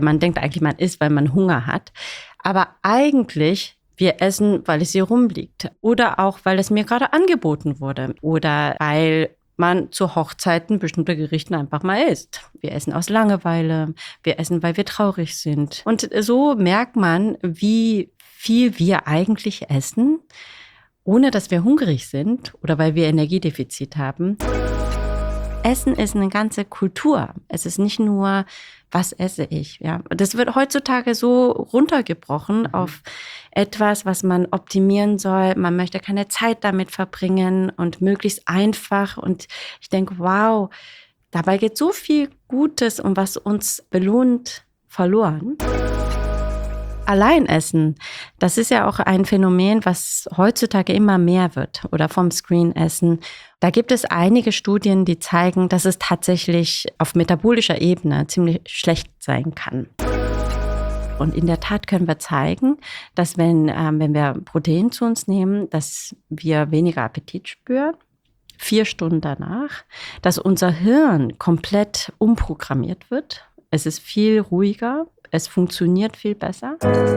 Man denkt eigentlich, man isst, weil man Hunger hat. Aber eigentlich, wir essen, weil es hier rumliegt. Oder auch, weil es mir gerade angeboten wurde. Oder weil man zu Hochzeiten bestimmte Gerichte einfach mal isst. Wir essen aus Langeweile. Wir essen, weil wir traurig sind. Und so merkt man, wie viel wir eigentlich essen, ohne dass wir hungrig sind oder weil wir Energiedefizit haben. Essen ist eine ganze Kultur. Es ist nicht nur, was esse ich? Ja, das wird heutzutage so runtergebrochen auf etwas, was man optimieren soll. Man möchte keine Zeit damit verbringen und möglichst einfach. Und ich denke, wow, dabei geht so viel Gutes und was uns belohnt, verloren. Alleinessen, das ist ja auch ein Phänomen, was heutzutage immer mehr wird oder vom Screenessen. Da gibt es einige Studien, die zeigen, dass es tatsächlich auf metabolischer Ebene ziemlich schlecht sein kann. Und in der Tat können wir zeigen, dass wenn wir Protein zu uns nehmen, dass wir weniger Appetit spüren, 4 Stunden danach, dass unser Hirn komplett umprogrammiert wird. Es ist viel ruhiger. Es funktioniert viel besser.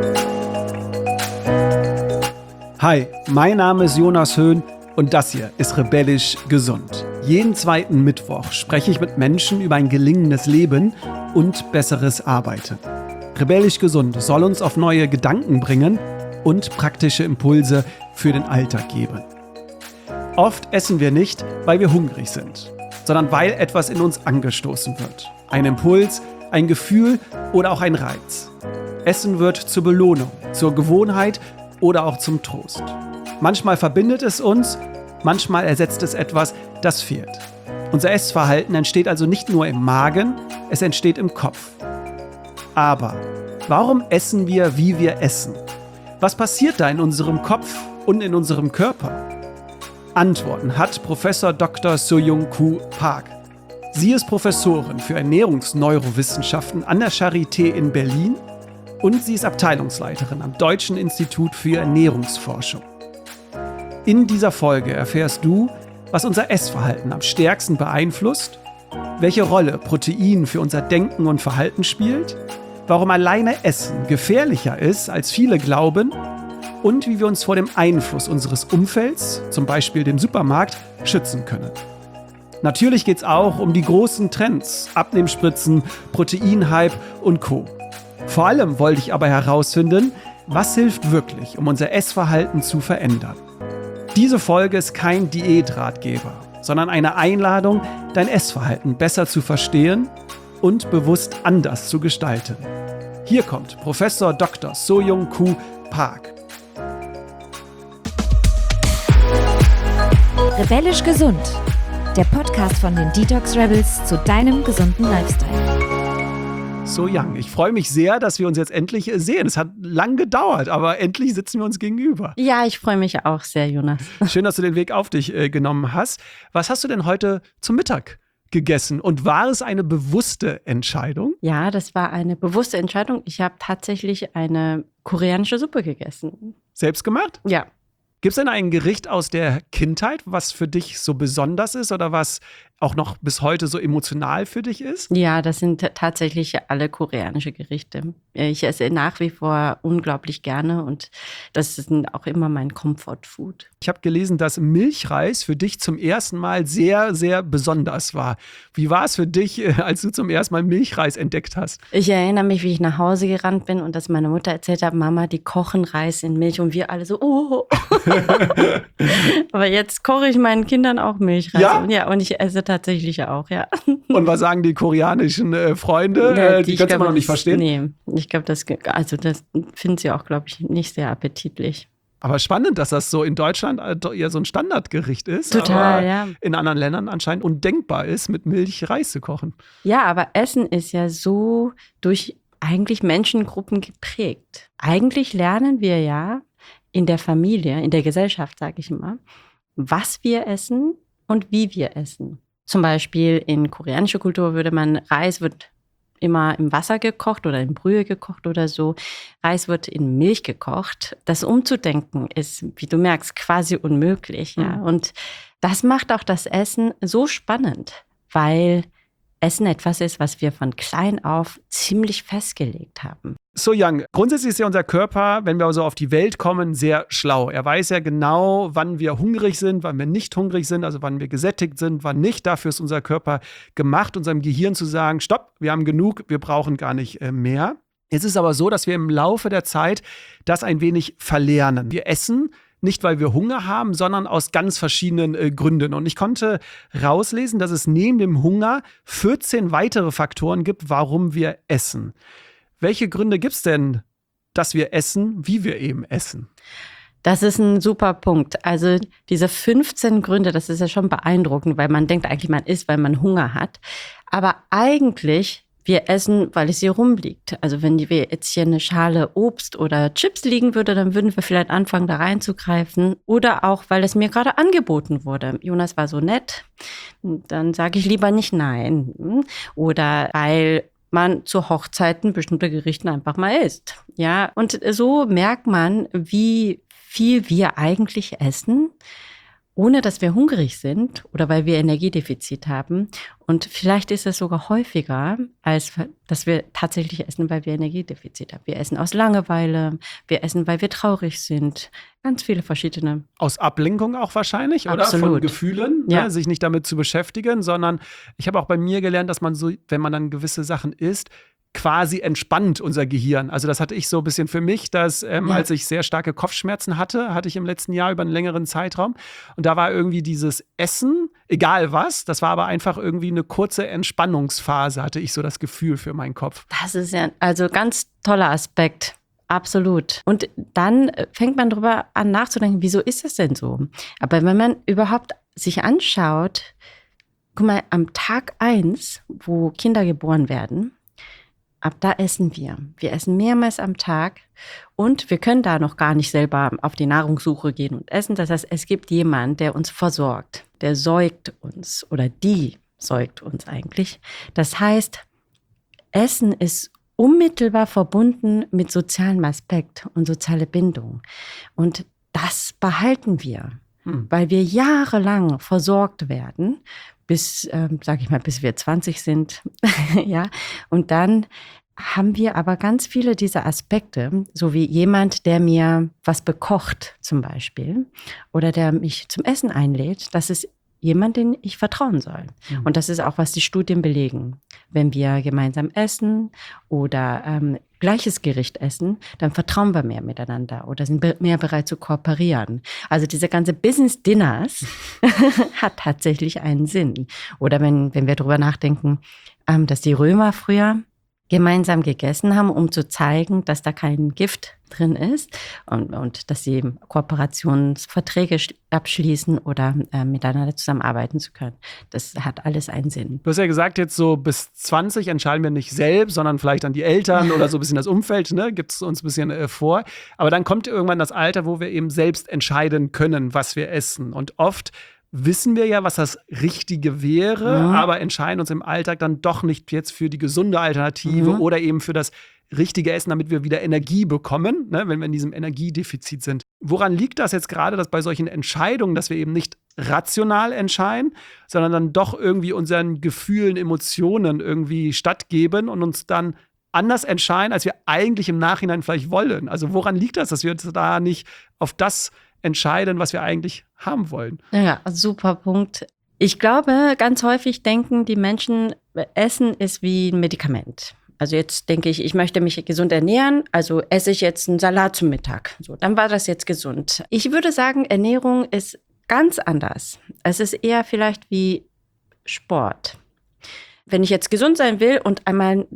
Hi, mein Name ist Jonas Höhn und das hier ist Rebellisch Gesund. Jeden zweiten Mittwoch spreche ich mit Menschen über ein gelingendes Leben und besseres Arbeiten. Rebellisch Gesund soll uns auf neue Gedanken bringen und praktische Impulse für den Alltag geben. Oft essen wir nicht, weil wir hungrig sind, sondern weil etwas in uns angestoßen wird. Ein Impuls, ein Gefühl oder auch ein Reiz. Essen wird zur Belohnung, zur Gewohnheit oder auch zum Trost. Manchmal verbindet es uns, manchmal ersetzt es etwas, das fehlt. Unser Essverhalten entsteht also nicht nur im Magen, es entsteht im Kopf. Aber warum essen wir, wie wir essen? Was passiert da in unserem Kopf und in unserem Körper? Antworten hat Professor Dr. Soyoung-Koo Park. Sie ist Professorin für Ernährungsneurowissenschaften an der Charité in Berlin und sie ist Abteilungsleiterin am Deutschen Institut für Ernährungsforschung. In dieser Folge erfährst du, was unser Essverhalten am stärksten beeinflusst, welche Rolle Protein für unser Denken und Verhalten spielt, warum alleine Essen gefährlicher ist, als viele glauben und wie wir uns vor dem Einfluss unseres Umfelds, zum Beispiel dem Supermarkt, schützen können. Natürlich geht es auch um die großen Trends, Abnehmspritzen, Proteinhype und Co. Vor allem wollte ich aber herausfinden, was hilft wirklich, um unser Essverhalten zu verändern. Diese Folge ist kein Diätratgeber, sondern eine Einladung, dein Essverhalten besser zu verstehen und bewusst anders zu gestalten. Hier kommt Professor Dr. Soyoung-Koo Park. Rebellisch Gesund. Der Podcast von den Detox Rebels zu deinem gesunden Lifestyle. So-Young, ich freue mich sehr, dass wir uns jetzt endlich sehen. Es hat lang gedauert, aber endlich sitzen wir uns gegenüber. Ja, ich freue mich auch sehr, Jonas. Schön, dass du den Weg auf dich genommen hast. Was hast du denn heute zum Mittag gegessen? Und war es eine bewusste Entscheidung? Ja, das war eine bewusste Entscheidung. Ich habe tatsächlich eine koreanische Suppe gegessen. Selbst gemacht? Ja. Gibt es denn ein Gericht aus der Kindheit, was für dich so besonders ist oder was auch noch bis heute so emotional für dich ist? Ja, das sind tatsächlich alle koreanische Gerichte. Ich esse nach wie vor unglaublich gerne und das ist auch immer mein Comfort-Food. Ich habe gelesen, dass Milchreis für dich zum ersten Mal sehr, sehr besonders war. Wie war es für dich, als du zum ersten Mal Milchreis entdeckt hast? Ich erinnere mich, wie ich nach Hause gerannt bin und dass meine Mutter erzählt hat, Mama, die kochen Reis in Milch und wir alle so, oh. Aber jetzt koche ich meinen Kindern auch Milchreis. Ja? Und ich esse tatsächlich auch, ja. Und was sagen die koreanischen Freunde? Ja, die können es immer noch nicht verstehen? Nee, ich glaube, das finden sie auch, glaube ich, nicht sehr appetitlich. Aber spannend, dass das so in Deutschland ja so ein Standardgericht ist. Total, aber ja. In anderen Ländern anscheinend undenkbar ist, mit Milch Reis zu kochen. Ja, aber Essen ist ja so durch eigentlich Menschengruppen geprägt. Eigentlich lernen wir ja in der Familie, in der Gesellschaft, sage ich immer, was wir essen und wie wir essen. Zum Beispiel in koreanischer Kultur Reis wird immer im Wasser gekocht oder in Brühe gekocht oder so. Reis wird in Milch gekocht. Das umzudenken ist, wie du merkst, quasi unmöglich. Ja? Und das macht auch das Essen so spannend, weil Essen etwas ist, was wir von klein auf ziemlich festgelegt haben. So Yang, grundsätzlich ist ja unser Körper, wenn wir so auf die Welt kommen, sehr schlau. Er weiß ja genau, wann wir hungrig sind, wann wir nicht hungrig sind, also wann wir gesättigt sind, wann nicht. Dafür ist unser Körper gemacht, unserem Gehirn zu sagen, stopp, wir haben genug, wir brauchen gar nicht mehr. Es ist aber so, dass wir im Laufe der Zeit das ein wenig verlernen. Wir essen nicht, weil wir Hunger haben, sondern aus ganz verschiedenen Gründen. Und ich konnte rauslesen, dass es neben dem Hunger 14 weitere Faktoren gibt, warum wir essen. Welche Gründe gibt es denn, dass wir essen, wie wir eben essen? Das ist ein super Punkt. Also diese 15 Gründe, das ist ja schon beeindruckend, weil man denkt eigentlich, man isst, weil man Hunger hat. Aber eigentlich wir essen, weil es hier rumliegt. Also wenn wir jetzt hier eine Schale Obst oder Chips liegen würde, dann würden wir vielleicht anfangen, da reinzugreifen. Oder auch, weil es mir gerade angeboten wurde. Jonas war so nett, dann sage ich lieber nicht nein. Oder weil man zu Hochzeiten bestimmte Gerichte einfach mal isst. Ja, und so merkt man, wie viel wir eigentlich essen, ohne dass wir hungrig sind oder weil wir Energiedefizit haben. Und vielleicht ist es sogar häufiger, als dass wir tatsächlich essen, weil wir Energiedefizit haben. Wir essen aus Langeweile, wir essen, weil wir traurig sind. Ganz viele verschiedene. Aus Ablenkung auch wahrscheinlich, oder? Absolut. Von Gefühlen, ja. Ne? Sich nicht damit zu beschäftigen, sondern ich habe auch bei mir gelernt, dass man so, wenn man dann gewisse Sachen isst, quasi entspannt unser Gehirn. Also das hatte ich so ein bisschen für mich, dass als ich sehr starke Kopfschmerzen hatte ich im letzten Jahr über einen längeren Zeitraum. Und da war irgendwie dieses Essen, egal was, das war aber einfach irgendwie eine kurze Entspannungsphase, hatte ich so das Gefühl für meinen Kopf. Das ist ja also ganz toller Aspekt. Absolut. Und dann fängt man darüber an nachzudenken, wieso ist das denn so? Aber wenn man überhaupt sich anschaut, guck mal, am Tag 1, wo Kinder geboren werden, ab da essen wir. Wir essen mehrmals am Tag und wir können da noch gar nicht selber auf die Nahrungssuche gehen und essen. Das heißt, es gibt jemanden, der uns versorgt, der säugt uns oder die säugt uns eigentlich. Das heißt, Essen ist unmittelbar verbunden mit sozialem Aspekt und soziale Bindung. Und das behalten wir, weil wir jahrelang versorgt werden, bis wir 20 sind. Ja. Und dann haben wir aber ganz viele dieser Aspekte, so wie jemand, der mir was bekocht zum Beispiel oder der mich zum Essen einlädt, das ist jemand, den ich vertrauen soll. Und das ist auch, was die Studien belegen. Wenn wir gemeinsam essen oder gleiches Gericht essen, dann vertrauen wir mehr miteinander oder sind mehr bereit zu kooperieren. Also diese ganze Business Dinners hat tatsächlich einen Sinn. Oder wenn wir darüber nachdenken, dass die Römer früher gemeinsam gegessen haben, um zu zeigen, dass da kein Gift drin ist und dass sie Kooperationsverträge abschließen oder miteinander zusammenarbeiten zu können. Das hat alles einen Sinn. Du hast ja gesagt, jetzt so bis 20 entscheiden wir nicht selbst, sondern vielleicht dann die Eltern oder so ein bisschen das Umfeld, ne? Gibt es uns ein bisschen vor. Aber dann kommt irgendwann das Alter, wo wir eben selbst entscheiden können, was wir essen. Und oft wissen wir ja, was das Richtige wäre, aber entscheiden uns im Alltag dann doch nicht jetzt für die gesunde Alternative oder eben für das richtige Essen, damit wir wieder Energie bekommen, ne, wenn wir in diesem Energiedefizit sind. Woran liegt das jetzt gerade, dass bei solchen Entscheidungen, dass wir eben nicht rational entscheiden, sondern dann doch irgendwie unseren Gefühlen, Emotionen irgendwie stattgeben und uns dann anders entscheiden, als wir eigentlich im Nachhinein vielleicht wollen? Also woran liegt das, dass wir uns da nicht auf das entscheiden, was wir eigentlich haben wollen? Ja, super Punkt. Ich glaube, ganz häufig denken die Menschen, Essen ist wie ein Medikament. Also jetzt denke ich möchte mich gesund ernähren, also esse ich jetzt einen Salat zum Mittag. So, dann war das jetzt gesund. Ich würde sagen, Ernährung ist ganz anders. Es ist eher vielleicht wie Sport. Wenn ich jetzt gesund sein will und einmal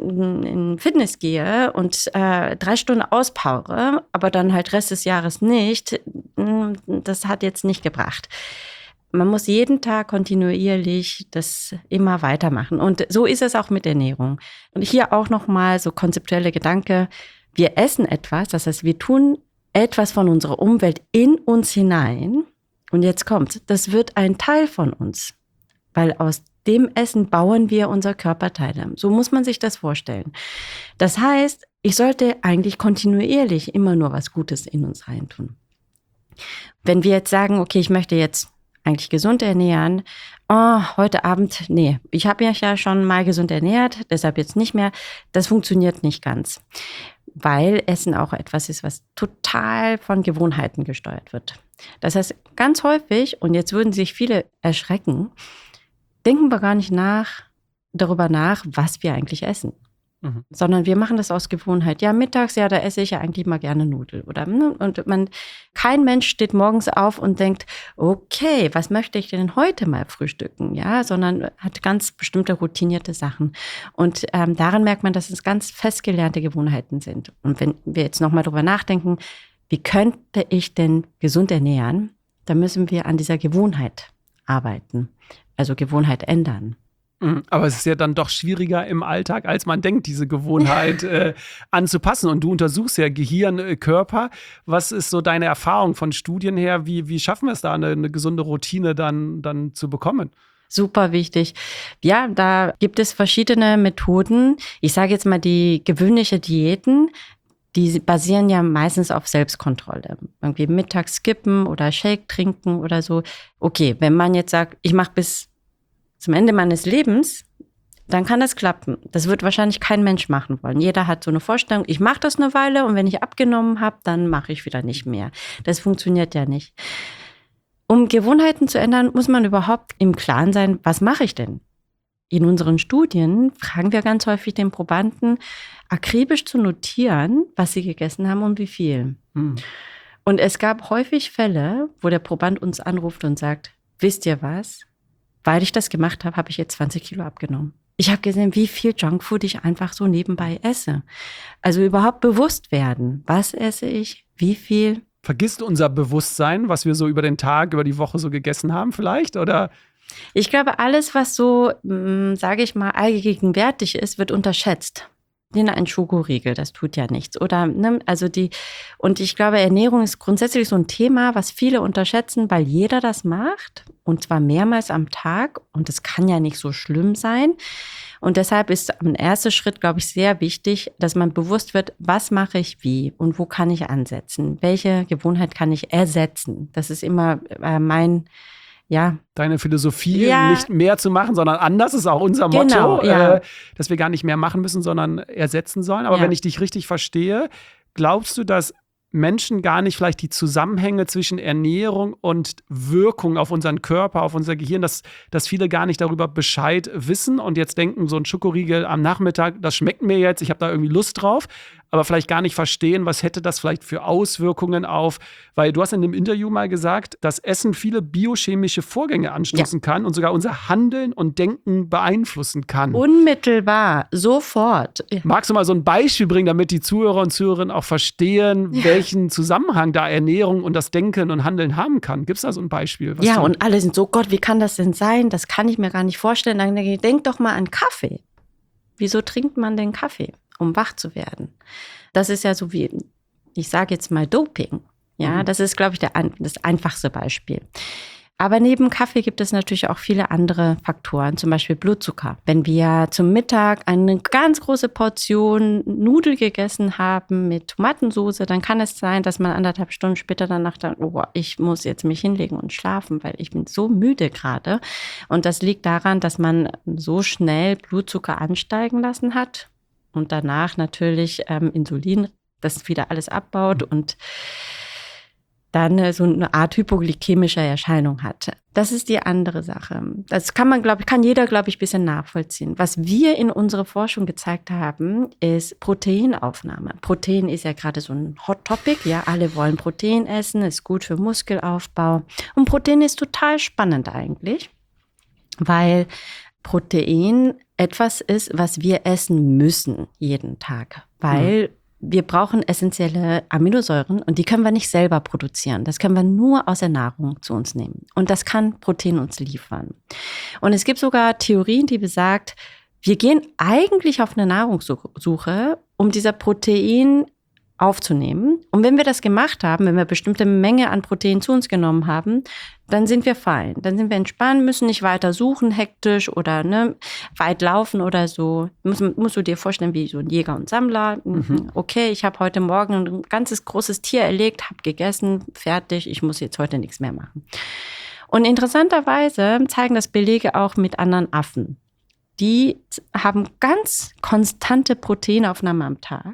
in Fitness gehe und 3 Stunden auspowere, aber dann halt Rest des Jahres nicht, das hat jetzt nicht gebracht. Man muss jeden Tag kontinuierlich das immer weitermachen. Und so ist es auch mit Ernährung. Und hier auch nochmal so konzeptuelle Gedanke. Wir essen etwas, das heißt, wir tun etwas von unserer Umwelt in uns hinein. Und jetzt kommt, das wird ein Teil von uns. Weil aus dem Essen bauen wir unsere Körperteile. So muss man sich das vorstellen. Das heißt, ich sollte eigentlich kontinuierlich immer nur was Gutes in uns reintun. Wenn wir jetzt sagen, okay, ich möchte jetzt eigentlich gesund ernähren. Oh, heute Abend, nee, ich habe mich ja schon mal gesund ernährt, deshalb jetzt nicht mehr. Das funktioniert nicht ganz, weil Essen auch etwas ist, was total von Gewohnheiten gesteuert wird. Das heißt, ganz häufig, und jetzt würden sich viele erschrecken, denken wir gar nicht darüber nach, was wir eigentlich essen. Sondern wir machen das aus Gewohnheit. Ja, mittags, ja, da esse ich ja eigentlich mal gerne Nudeln. Oder, ne? Und kein Mensch steht morgens auf und denkt, okay, was möchte ich denn heute mal frühstücken? Ja, sondern hat ganz bestimmte routinierte Sachen. Und daran merkt man, dass es ganz festgelernte Gewohnheiten sind. Und wenn wir jetzt nochmal drüber nachdenken, wie könnte ich denn gesund ernähren? Dann müssen wir an dieser Gewohnheit arbeiten. Also Gewohnheit ändern. Aber es ist ja dann doch schwieriger im Alltag, als man denkt, diese Gewohnheit anzupassen. Und du untersuchst ja Gehirn, Körper. Was ist so deine Erfahrung von Studien her? Wie schaffen wir es da, eine gesunde Routine dann zu bekommen? Super wichtig. Ja, da gibt es verschiedene Methoden. Ich sage jetzt mal, die gewöhnliche Diäten, die basieren ja meistens auf Selbstkontrolle. Irgendwie mittags skippen oder Shake trinken oder so. Okay, wenn man jetzt sagt, ich mache bis zum Ende meines Lebens, dann kann das klappen. Das wird wahrscheinlich kein Mensch machen wollen. Jeder hat so eine Vorstellung, ich mache das eine Weile und wenn ich abgenommen habe, dann mache ich wieder nicht mehr. Das funktioniert ja nicht. Um Gewohnheiten zu ändern, muss man überhaupt im Klaren sein, was mache ich denn? In unseren Studien fragen wir ganz häufig den Probanden, akribisch zu notieren, was sie gegessen haben und wie viel. Und es gab häufig Fälle, wo der Proband uns anruft und sagt, wisst ihr was? Weil ich das gemacht habe, habe ich jetzt 20 Kilo abgenommen. Ich habe gesehen, wie viel Junkfood ich einfach so nebenbei esse. Also überhaupt bewusst werden. Was esse ich? Wie viel? Vergisst unser Bewusstsein, was wir so über den Tag, über die Woche so gegessen haben vielleicht? Oder? Ich glaube, alles, was so, sage ich mal, allgegenwärtig ist, wird unterschätzt. Ein Schokoriegel, das tut ja nichts. Oder, ne, und ich glaube, Ernährung ist grundsätzlich so ein Thema, was viele unterschätzen, weil jeder das macht. Und zwar mehrmals am Tag. Und das kann ja nicht so schlimm sein. Und deshalb ist ein erster Schritt, glaube ich, sehr wichtig, dass man bewusst wird, was mache ich wie und wo kann ich ansetzen? Welche Gewohnheit kann ich ersetzen? Das ist immer Deine Philosophie, nicht mehr zu machen, sondern anders ist auch unser Motto, dass wir gar nicht mehr machen müssen, sondern ersetzen sollen. Aber wenn ich dich richtig verstehe, glaubst du, dass Menschen gar nicht vielleicht die Zusammenhänge zwischen Ernährung und Wirkung auf unseren Körper, auf unser Gehirn, dass viele gar nicht darüber Bescheid wissen und jetzt denken, so ein Schokoriegel am Nachmittag, das schmeckt mir jetzt, ich habe da irgendwie Lust drauf, aber vielleicht gar nicht verstehen, was hätte das vielleicht für Auswirkungen auf, weil du hast in dem Interview mal gesagt, dass Essen viele biochemische Vorgänge anstoßen kann und sogar unser Handeln und Denken beeinflussen kann. Unmittelbar, sofort. Magst du mal so ein Beispiel bringen, damit die Zuhörer und Zuhörerinnen auch verstehen, welchen Zusammenhang da Ernährung und das Denken und Handeln haben kann? Gibt es da so ein Beispiel? Und alle sind so, Gott, wie kann das denn sein? Das kann ich mir gar nicht vorstellen. Dann denke ich, denk doch mal an Kaffee. Wieso trinkt man denn Kaffee? Um wach zu werden. Das ist ja so wie, ich sage jetzt mal Doping. Ja, das ist, glaube ich, das einfachste Beispiel. Aber neben Kaffee gibt es natürlich auch viele andere Faktoren, zum Beispiel Blutzucker. Wenn wir zum Mittag eine ganz große Portion Nudel gegessen haben mit Tomatensauce, dann kann es sein, dass man 1,5 Stunden später danach denkt, oh, ich muss jetzt mich hinlegen und schlafen, weil ich bin so müde gerade. Und das liegt daran, dass man so schnell Blutzucker ansteigen lassen hat und danach natürlich Insulin, das wieder alles abbaut und dann so eine Art hypoglykämischer Erscheinung hat. Das ist die andere Sache. Das kann jeder, glaube ich, ein bisschen nachvollziehen. Was wir in unserer Forschung gezeigt haben, ist Proteinaufnahme. Protein ist ja gerade so ein Hot Topic. Ja, alle wollen Protein essen, ist gut für Muskelaufbau. Und Protein ist total spannend eigentlich, weil Protein etwas ist, was wir essen müssen jeden Tag, weil wir brauchen essentielle Aminosäuren und die können wir nicht selber produzieren. Das können wir nur aus der Nahrung zu uns nehmen. Und das kann Protein uns liefern. Und es gibt sogar Theorien, die besagt, wir gehen eigentlich auf eine Nahrungssuche, um dieser Protein aufzunehmen. Und wenn wir das gemacht haben, wenn wir bestimmte Menge an Protein zu uns genommen haben, dann sind wir fein. Dann sind wir entspannt, müssen nicht weiter suchen, hektisch oder weit laufen oder so. Musst du dir vorstellen, wie so ein Jäger und Sammler. Okay, ich habe heute Morgen ein ganzes großes Tier erlegt, habe gegessen, fertig, ich muss jetzt heute nichts mehr machen. Und interessanterweise zeigen das Belege auch mit anderen Affen. Die haben ganz konstante Proteinaufnahme am Tag,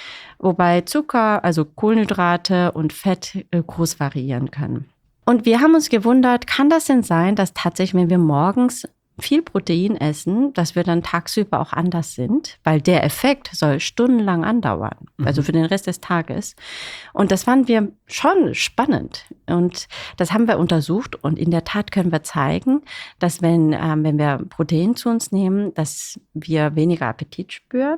wobei Zucker, also Kohlenhydrate und Fett groß variieren können. Und wir haben uns gewundert, kann das denn sein, dass tatsächlich, wenn wir morgens viel Protein essen, dass wir dann tagsüber auch anders sind, weil der Effekt soll stundenlang andauern, also für den Rest des Tages. Und das fanden wir schon spannend. Und das haben wir untersucht und in der Tat können wir zeigen, dass wenn wir Protein zu uns nehmen, dass wir weniger Appetit spüren,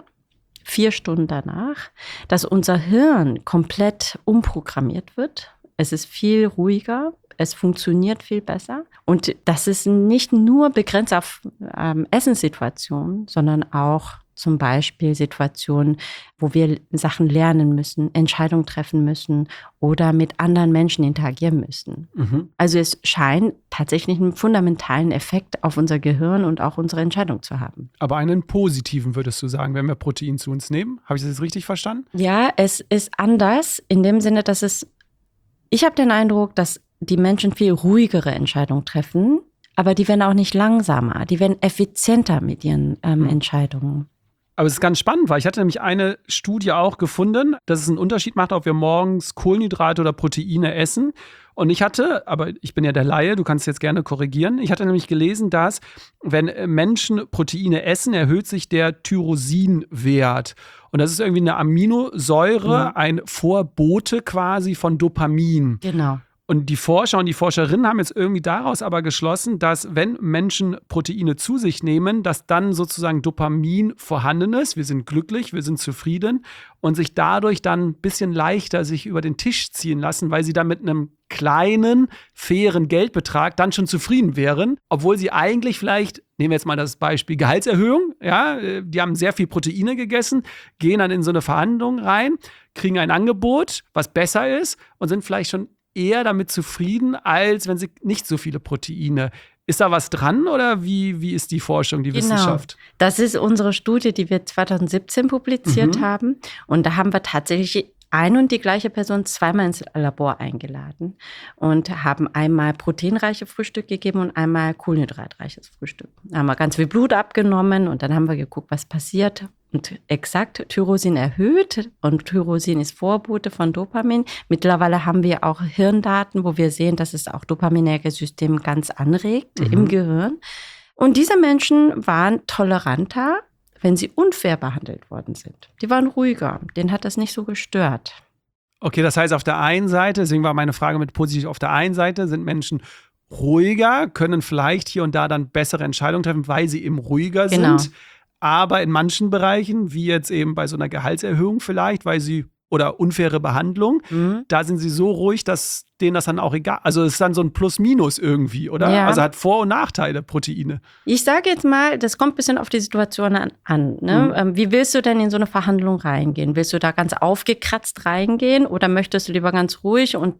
4 Stunden danach, dass unser Hirn komplett umprogrammiert wird. Es ist viel ruhiger. Es funktioniert viel besser. Und das ist nicht nur begrenzt auf Essenssituationen, sondern auch zum Beispiel Situationen, wo wir Sachen lernen müssen, Entscheidungen treffen müssen oder mit anderen Menschen interagieren müssen. Also es scheint tatsächlich einen fundamentalen Effekt auf unser Gehirn und auch unsere Entscheidung zu haben. Aber einen positiven, würdest du sagen, wenn wir Protein zu uns nehmen? Habe ich das jetzt richtig verstanden? Ja, es ist anders in dem Sinne, dass ich habe den Eindruck, dass die Menschen viel ruhigere Entscheidungen treffen, aber die werden auch nicht langsamer, die werden effizienter mit ihren Entscheidungen. Aber es ist ganz spannend, weil ich hatte nämlich eine Studie auch gefunden, dass es einen Unterschied macht, ob wir morgens Kohlenhydrate oder Proteine essen. Und aber ich bin ja der Laie, du kannst jetzt gerne korrigieren. Ich hatte nämlich gelesen, dass, wenn Menschen Proteine essen, erhöht sich der Tyrosinwert. Und das ist irgendwie eine Aminosäure, ein Vorbote quasi von Dopamin. Genau. Und die Forscher und die Forscherinnen haben jetzt irgendwie daraus aber geschlossen, dass wenn Menschen Proteine zu sich nehmen, dass dann sozusagen Dopamin vorhanden ist. Wir sind glücklich, wir sind zufrieden und sich dadurch dann ein bisschen leichter sich über den Tisch ziehen lassen, weil sie dann mit einem kleinen, fairen Geldbetrag dann schon zufrieden wären, obwohl sie eigentlich vielleicht, nehmen wir jetzt mal das Beispiel Gehaltserhöhung, ja, die haben sehr viel Proteine gegessen, gehen dann in so eine Verhandlung rein, kriegen ein Angebot, was besser ist und sind vielleicht schon eher damit zufrieden, als wenn sie nicht so viele Proteine. Ist da was dran oder wie ist die Forschung, die Wissenschaft? Das ist unsere Studie, die wir 2017 publiziert haben. Und da haben wir tatsächlich ein und die gleiche Person zweimal ins Labor eingeladen und haben einmal proteinreiche Frühstück gegeben und einmal kohlenhydratreiches Frühstück. Da haben wir ganz viel Blut abgenommen und dann haben wir geguckt, was passiert. Und exakt, Tyrosin erhöht und Tyrosin ist Vorbote von Dopamin. Mittlerweile haben wir auch Hirndaten, wo wir sehen, dass es auch dopaminerge System ganz anregt im Gehirn. Und diese Menschen waren toleranter, wenn sie unfair behandelt worden sind. Die waren ruhiger, denen hat das nicht so gestört. Okay, das heißt auf der einen Seite, deswegen war meine Frage mit positiv, auf der einen Seite sind Menschen ruhiger, können vielleicht hier und da dann bessere Entscheidungen treffen, weil sie eben ruhiger sind. Aber in manchen Bereichen, wie jetzt eben bei so einer Gehaltserhöhung vielleicht, oder unfaire Behandlung, da sind sie so ruhig, dass denen das dann auch egal, also es ist dann so ein Plus-Minus irgendwie, oder? Ja. Also hat Vor- und Nachteile, Proteine. Ich sage jetzt mal, das kommt ein bisschen auf die Situation an. Ne? Wie willst du denn in so eine Verhandlung reingehen? Willst du da ganz aufgekratzt reingehen oder möchtest du lieber ganz ruhig und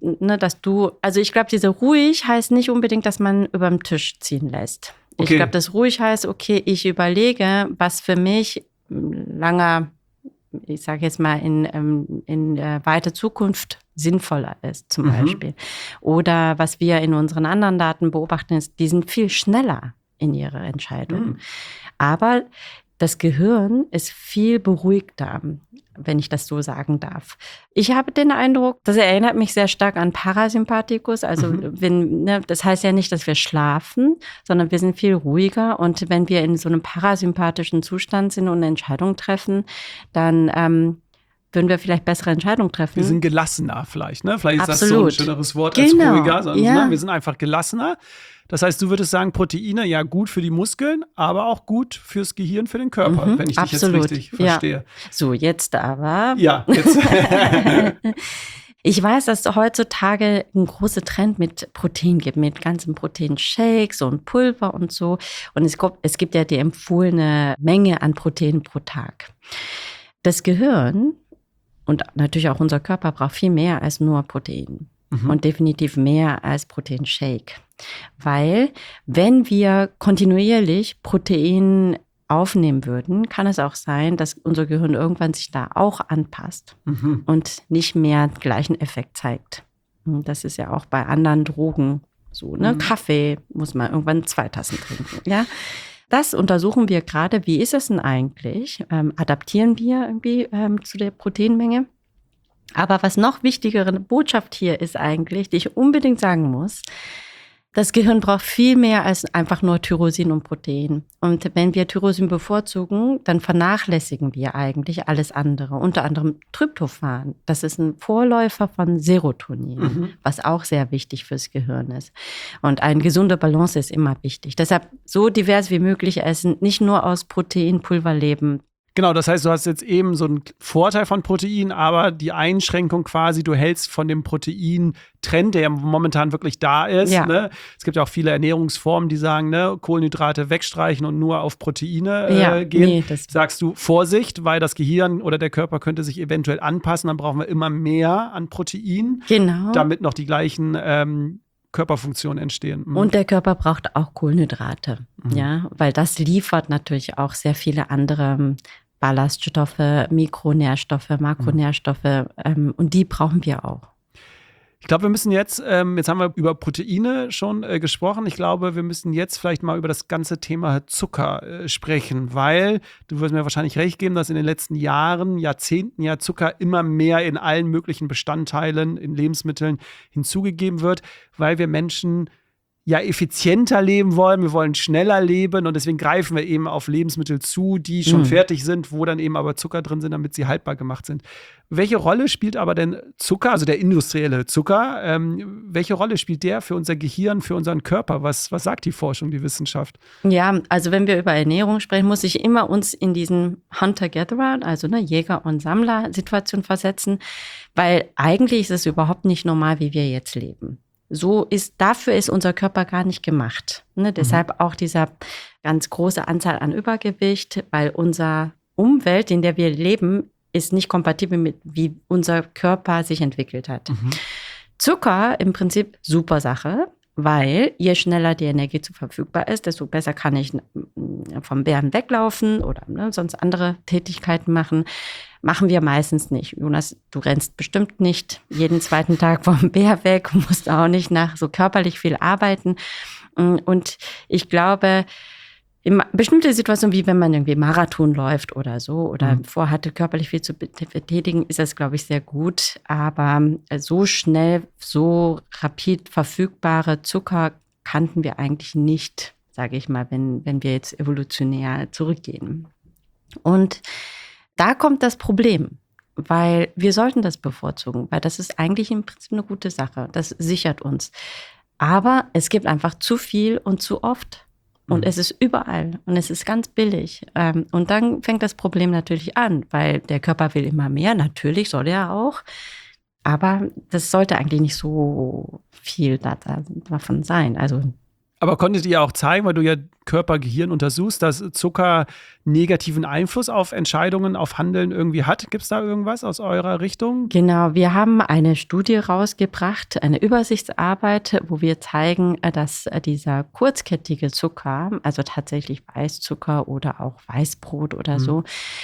also ich glaube, diese ruhig heißt nicht unbedingt, dass man über den Tisch ziehen lässt. Okay. Ich glaube, das ruhig heißt, okay, ich überlege, was für mich ich sage jetzt mal, in weiter Zukunft sinnvoller ist, zum Beispiel. Oder was wir in unseren anderen Daten beobachten, ist, die sind viel schneller in ihrer Entscheidung. Aber das Gehirn ist viel beruhigter, wenn ich das so sagen darf. Ich habe den Eindruck, das erinnert mich sehr stark an Parasympathikus. Also das heißt ja nicht, dass wir schlafen, sondern wir sind viel ruhiger. Und wenn wir in so einem parasympathischen Zustand sind und eine Entscheidung treffen, dann würden wir vielleicht bessere Entscheidungen treffen. Wir sind gelassener vielleicht, ne? Vielleicht ist Absolut. das so ein schöneres Wort als ruhiger. Sondern, Ja. Wir sind einfach gelassener. Das heißt, du würdest sagen, Proteine, ja gut für die Muskeln, aber auch gut fürs Gehirn, für den Körper, wenn ich dich jetzt richtig verstehe. Ja. So, jetzt aber. Ja, jetzt. Ich weiß, dass es heutzutage einen großen Trend mit Protein gibt, mit ganzen Proteinshakes und Pulver und so. Und es gibt ja die empfohlene Menge an Protein pro Tag. Das Gehirn und natürlich auch unser Körper braucht viel mehr als nur Protein. Und definitiv mehr als Proteinshake. Weil wenn wir kontinuierlich Protein aufnehmen würden, kann es auch sein, dass unser Gehirn irgendwann sich da auch anpasst und nicht mehr den gleichen Effekt zeigt. Und das ist ja auch bei anderen Drogen So, ne? Kaffee muss man irgendwann 2 Tassen trinken, ja. Das untersuchen wir gerade. Wie ist es denn eigentlich? Adaptieren wir irgendwie zu der Proteinmenge? Aber was noch wichtigere Botschaft hier ist eigentlich, die ich unbedingt sagen muss, das Gehirn braucht viel mehr als einfach nur Tyrosin und Protein. Und wenn wir Tyrosin bevorzugen, dann vernachlässigen wir eigentlich alles andere, unter anderem Tryptophan. Das ist ein Vorläufer von Serotonin, was auch sehr wichtig fürs Gehirn ist. Und eine gesunde Balance ist immer wichtig. Deshalb so divers wie möglich essen, nicht nur aus Proteinpulver leben. Genau, das heißt, du hast jetzt eben so einen Vorteil von Protein, aber die Einschränkung quasi, du hältst von dem Protein-Trend, der ja momentan wirklich da ist. Ja. Ne? Es gibt ja auch viele Ernährungsformen, die sagen, ne, Kohlenhydrate wegstreichen und nur auf Proteine gehen. Nee, Sagst du Vorsicht, weil das Gehirn oder der Körper könnte sich eventuell anpassen, dann brauchen wir immer mehr an Protein, genau. damit noch die gleichen Körperfunktionen entstehen. Und der Körper braucht auch Kohlenhydrate, ja, weil das liefert natürlich auch sehr viele andere Ballaststoffe, Mikronährstoffe, Makronährstoffe und die brauchen wir auch. Ich glaube, wir müssen jetzt haben wir über Proteine schon gesprochen. Ich glaube, wir müssen jetzt vielleicht mal über das ganze Thema Zucker sprechen, weil du wirst mir wahrscheinlich recht geben, dass in den letzten Jahren, Jahrzehnten ja Zucker immer mehr in allen möglichen Bestandteilen in Lebensmitteln hinzugegeben wird, weil wir Menschen ja effizienter leben wollen, wir wollen schneller leben und deswegen greifen wir eben auf Lebensmittel zu, die schon fertig sind, wo dann eben aber Zucker drin sind, damit sie haltbar gemacht sind. Welche Rolle spielt aber denn Zucker, also der industrielle Zucker, welche Rolle spielt der für unser Gehirn, für unseren Körper? Was sagt die Forschung, die Wissenschaft? Ja, also wenn wir über Ernährung sprechen, muss ich immer uns in diesen Hunter-Gatherer, also Jäger- und Sammler-Situation versetzen, weil eigentlich ist es überhaupt nicht normal, wie wir jetzt leben. Dafür ist unser Körper gar nicht gemacht. Ne? Deshalb auch dieser ganz große Anzahl an Übergewicht, weil unsere Umwelt, in der wir leben, ist nicht kompatibel mit, wie unser Körper sich entwickelt hat. Zucker im Prinzip super Sache, weil je schneller die Energie verfügbar ist, desto besser kann ich vom Bären weglaufen oder sonst andere Tätigkeiten machen. Machen wir meistens nicht. Jonas, du rennst bestimmt nicht jeden 2. Tag vom Bär weg, musst auch nicht nach so körperlich viel arbeiten. Und ich glaube, in bestimmte Situationen, wie wenn man irgendwie Marathon läuft oder so oder vorhatte, körperlich viel zu betätigen, ist das, glaube ich, sehr gut. Aber so schnell, so rapid verfügbare Zucker kannten wir eigentlich nicht, sage ich mal, wenn wir jetzt evolutionär zurückgehen. Und da kommt das Problem, weil wir sollten das bevorzugen, weil das ist eigentlich im Prinzip eine gute Sache. Das sichert uns. Aber es gibt einfach zu viel und zu oft. Und es ist überall und es ist ganz billig. Und dann fängt das Problem natürlich an, weil der Körper will immer mehr. Natürlich soll er auch. Aber das sollte eigentlich nicht so viel davon sein. Aber konntet ihr auch zeigen, weil du ja Körper-Gehirn untersuchst, dass Zucker negativen Einfluss auf Entscheidungen, auf Handeln irgendwie hat? Gibt es da irgendwas aus eurer Richtung? Genau, wir haben eine Studie rausgebracht, eine Übersichtsarbeit, wo wir zeigen, dass dieser kurzkettige Zucker, also tatsächlich Weißzucker oder auch Weißbrot oder so,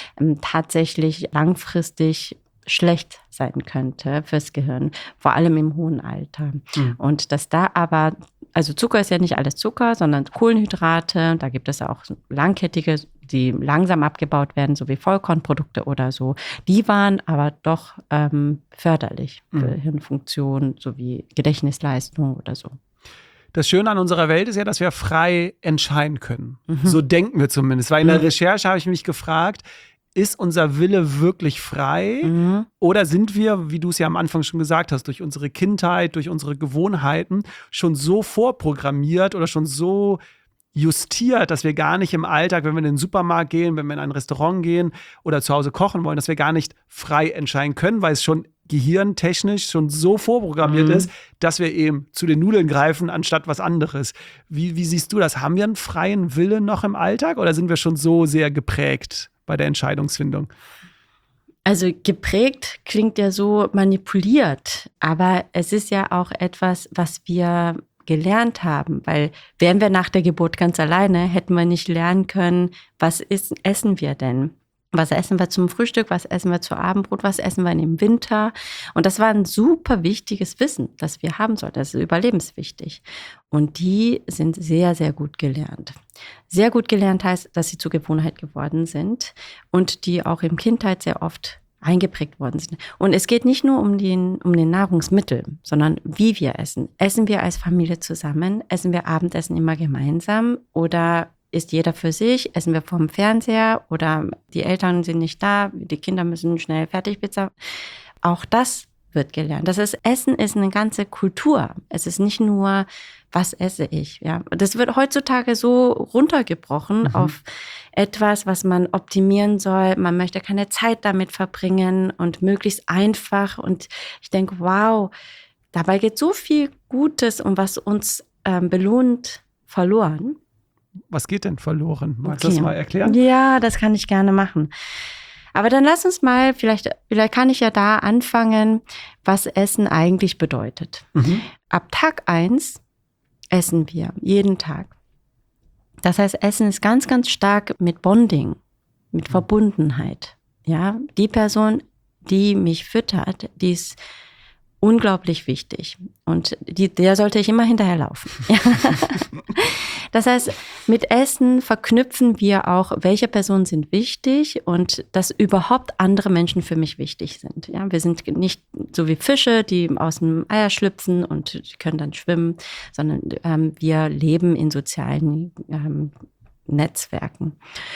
tatsächlich langfristig schlecht sein könnte fürs Gehirn, vor allem im hohen Alter. Und dass da aber, also Zucker ist ja nicht alles Zucker, sondern Kohlenhydrate, da gibt es auch langkettige, die langsam abgebaut werden, so wie Vollkornprodukte oder so. Die waren aber doch förderlich für Hirnfunktion sowie Gedächtnisleistung oder so. Das Schöne an unserer Welt ist ja, dass wir frei entscheiden können. So denken wir zumindest. Weil in der Recherche habe ich mich gefragt, ist unser Wille wirklich frei oder sind wir, wie du es ja am Anfang schon gesagt hast, durch unsere Kindheit, durch unsere Gewohnheiten schon so vorprogrammiert oder schon so justiert, dass wir gar nicht im Alltag, wenn wir in den Supermarkt gehen, wenn wir in ein Restaurant gehen oder zu Hause kochen wollen, dass wir gar nicht frei entscheiden können, weil es schon gehirntechnisch schon so vorprogrammiert ist, dass wir eben zu den Nudeln greifen, anstatt was anderes. Wie siehst du das? Haben wir einen freien Willen noch im Alltag oder sind wir schon so sehr geprägt bei der Entscheidungsfindung? Also geprägt klingt ja so manipuliert, aber es ist ja auch etwas, was wir gelernt haben, weil wären wir nach der Geburt ganz alleine, hätten wir nicht lernen können, was essen wir denn? Was essen wir zum Frühstück, was essen wir zu Abendbrot, was essen wir im Winter? Und das war ein super wichtiges Wissen, das wir haben sollten. Das ist überlebenswichtig. Und die sind sehr, sehr gut gelernt. Sehr gut gelernt heißt, dass sie zur Gewohnheit geworden sind und die auch in Kindheit sehr oft eingeprägt worden sind. Und es geht nicht nur um den Nahrungsmittel, sondern wie wir essen. Essen wir als Familie zusammen? Essen wir Abendessen immer gemeinsam? Oder ist jeder für sich? Essen wir vorm Fernseher? Oder die Eltern sind nicht da? Die Kinder müssen schnell Fertigpizza. Auch das wird gelernt. Essen ist eine ganze Kultur. Es ist nicht nur, was esse ich? Ja, das wird heutzutage so runtergebrochen auf etwas, was man optimieren soll. Man möchte keine Zeit damit verbringen und möglichst einfach. Und ich denke, wow, dabei geht so viel Gutes und was uns belohnt, verloren. Was geht denn verloren? Magst du das mal erklären? Ja, das kann ich gerne machen. Aber dann lass uns mal, vielleicht kann ich ja da anfangen, was Essen eigentlich bedeutet. Ab Tag 1 essen wir, jeden Tag. Das heißt, Essen ist ganz, ganz stark mit Bonding, mit Verbundenheit. Ja, die Person, die mich füttert, die ist unglaublich wichtig. Und der sollte ich immer hinterherlaufen. Das heißt, mit Essen verknüpfen wir auch, welche Personen sind wichtig und dass überhaupt andere Menschen für mich wichtig sind. Ja, wir sind nicht so wie Fische, die aus dem Eier schlüpfen und können dann schwimmen, sondern wir leben in sozialen Netzwerken.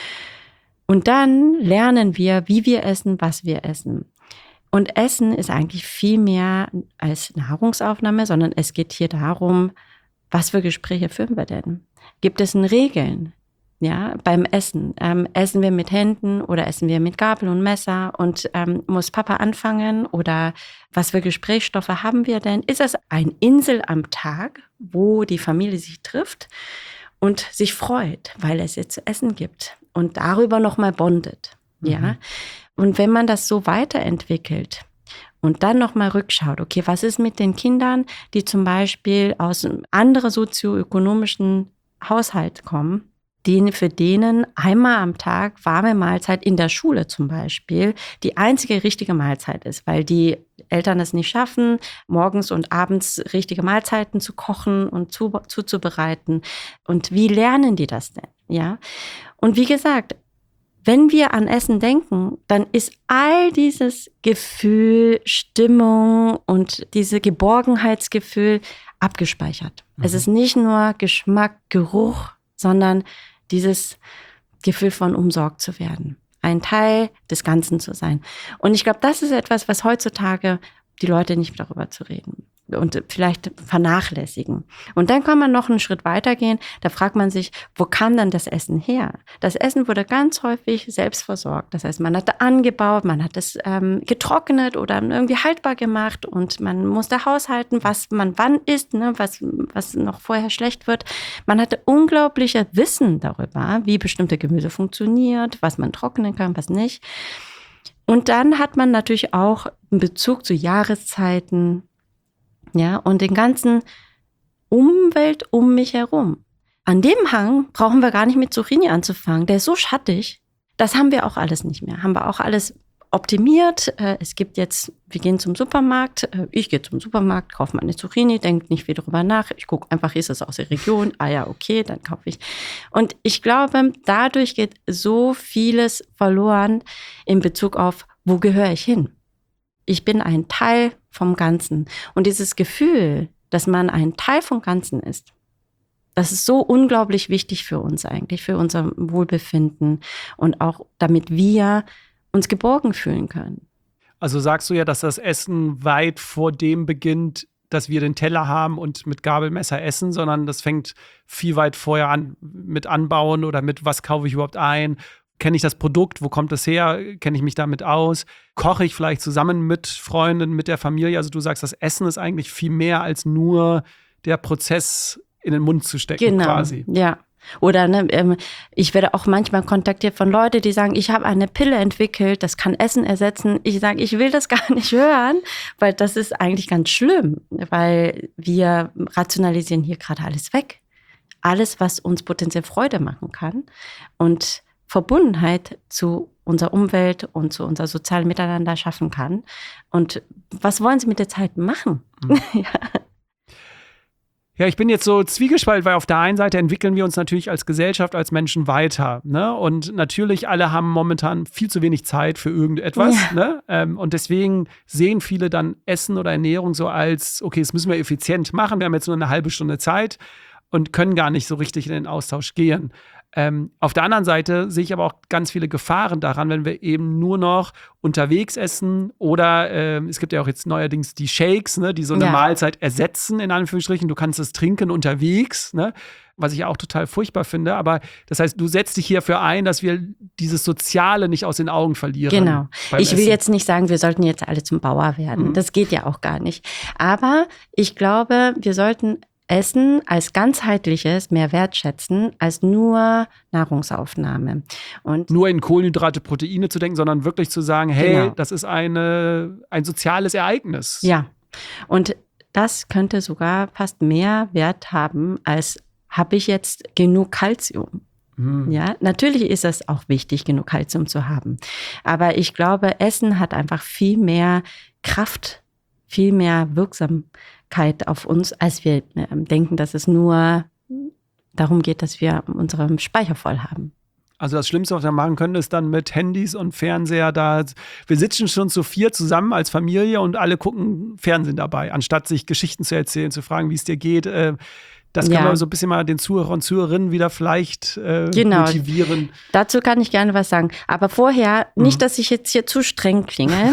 Und dann lernen wir, wie wir essen, was wir essen. Und Essen ist eigentlich viel mehr als Nahrungsaufnahme, sondern es geht hier darum, was für Gespräche führen wir denn? Gibt es Regeln? Ja, beim Essen. Essen wir mit Händen oder essen wir mit Gabel und Messer? Und muss Papa anfangen? Oder was für Gesprächsstoffe haben wir denn? Ist es eine Insel am Tag, wo die Familie sich trifft und sich freut, weil es jetzt zu essen gibt und darüber nochmal bondet? Ja. Und wenn man das so weiterentwickelt und dann nochmal rückschaut, okay, was ist mit den Kindern, die zum Beispiel aus einem anderen sozioökonomischen Haushalt kommen, für denen einmal am Tag warme Mahlzeit in der Schule zum Beispiel die einzige richtige Mahlzeit ist, weil die Eltern es nicht schaffen, morgens und abends richtige Mahlzeiten zu kochen und zuzubereiten. Und wie lernen die das denn? Ja. Und wie gesagt, wenn wir an Essen denken, dann ist all dieses Gefühl, Stimmung und diese Geborgenheitsgefühl abgespeichert. Es ist nicht nur Geschmack, Geruch, sondern dieses Gefühl von umsorgt zu werden, ein Teil des Ganzen zu sein. Und ich glaube, das ist etwas, was heutzutage die Leute nicht darüber zu reden und vielleicht vernachlässigen. Und dann kann man noch einen Schritt weitergehen. Da fragt man sich, wo kam dann das Essen her? Das Essen wurde ganz häufig selbst versorgt. Das heißt, man hat angebaut, man hat es getrocknet oder irgendwie haltbar gemacht und man musste haushalten, was man wann isst, ne, was noch vorher schlecht wird. Man hatte unglaubliches Wissen darüber, wie bestimmte Gemüse funktioniert, was man trocknen kann, was nicht. Und dann hat man natürlich auch einen Bezug zu Jahreszeiten, ja, und den ganzen Umwelt um mich herum. An dem Hang brauchen wir gar nicht mit Zucchini anzufangen. Der ist so schattig. Das haben wir auch alles nicht mehr. Haben wir auch alles optimiert. Es gibt jetzt, wir gehen zum Supermarkt. Ich gehe zum Supermarkt, kaufe meine Zucchini, denke nicht viel drüber nach. Ich gucke einfach, ist es aus der Region? Ah ja, okay, dann kaufe ich. Und ich glaube, dadurch geht so vieles verloren in Bezug auf, wo gehöre ich hin? Ich bin ein Teil vom Ganzen. Und dieses Gefühl, dass man ein Teil vom Ganzen ist, das ist so unglaublich wichtig für uns eigentlich, für unser Wohlbefinden und auch damit wir uns geborgen fühlen können. Also sagst du ja, dass das Essen weit vor dem beginnt, dass wir den Teller haben und mit Gabelmesser essen, sondern das fängt viel weit vorher an mit Anbauen oder mit, was kaufe ich überhaupt ein? Kenne ich das Produkt? Wo kommt es her? Kenne ich mich damit aus? Koche ich vielleicht zusammen mit Freunden, mit der Familie? Also du sagst, das Essen ist eigentlich viel mehr als nur der Prozess in den Mund zu stecken, quasi. Ja. Oder ich werde auch manchmal kontaktiert von Leuten, die sagen, ich habe eine Pille entwickelt, das kann Essen ersetzen. Ich sage, ich will das gar nicht hören, weil das ist eigentlich ganz schlimm, weil wir rationalisieren hier gerade alles weg. Alles, was uns potenziell Freude machen kann und Verbundenheit zu unserer Umwelt und zu unser sozialen Miteinander schaffen kann. Und was wollen Sie mit der Zeit machen? Ja, ich bin jetzt so zwiegespalten, weil auf der einen Seite entwickeln wir uns natürlich als Gesellschaft, als Menschen weiter. Ne? Und natürlich alle haben momentan viel zu wenig Zeit für irgendetwas. Ja. Ne? Und deswegen sehen viele dann Essen oder Ernährung so als, okay, das müssen wir effizient machen. Wir haben jetzt nur eine halbe Stunde Zeit und können gar nicht so richtig in den Austausch gehen. Auf der anderen Seite sehe ich aber auch ganz viele Gefahren daran, wenn wir eben nur noch unterwegs essen oder es gibt ja auch jetzt neuerdings die Shakes, ne, die so eine Mahlzeit ersetzen, in Anführungsstrichen. Du kannst es trinken unterwegs, ne, was ich auch total furchtbar finde. Aber das heißt, du setzt dich hierfür ein, dass wir dieses Soziale nicht aus den Augen verlieren. Genau. Ich will jetzt nicht sagen, wir sollten jetzt alle zum Bauer werden. Das geht ja auch gar nicht. Aber ich glaube, wir sollten Essen als ganzheitliches mehr wertschätzen als nur Nahrungsaufnahme. Und nur in Kohlenhydrate, Proteine zu denken, sondern wirklich zu sagen, hey, das ist ein soziales Ereignis. Ja, und das könnte sogar fast mehr Wert haben, als habe ich jetzt genug Kalzium. Ja, natürlich ist es auch wichtig, genug Kalzium zu haben. Aber ich glaube, Essen hat einfach viel mehr Kraft, viel mehr Wirksamkeit auf uns, als wir denken, dass es nur darum geht, dass wir unseren Speicher voll haben. Also das Schlimmste, was wir machen können, ist dann mit Handys und Fernseher da. Wir sitzen schon zu 4 zusammen als Familie und alle gucken Fernsehen dabei, anstatt sich Geschichten zu erzählen, zu fragen, wie es dir geht. Das kann man so ein bisschen mal den Zuhörer und Zuhörerinnen wieder vielleicht motivieren. Dazu kann ich gerne was sagen. Aber vorher, nicht, dass ich jetzt hier zu streng klinge.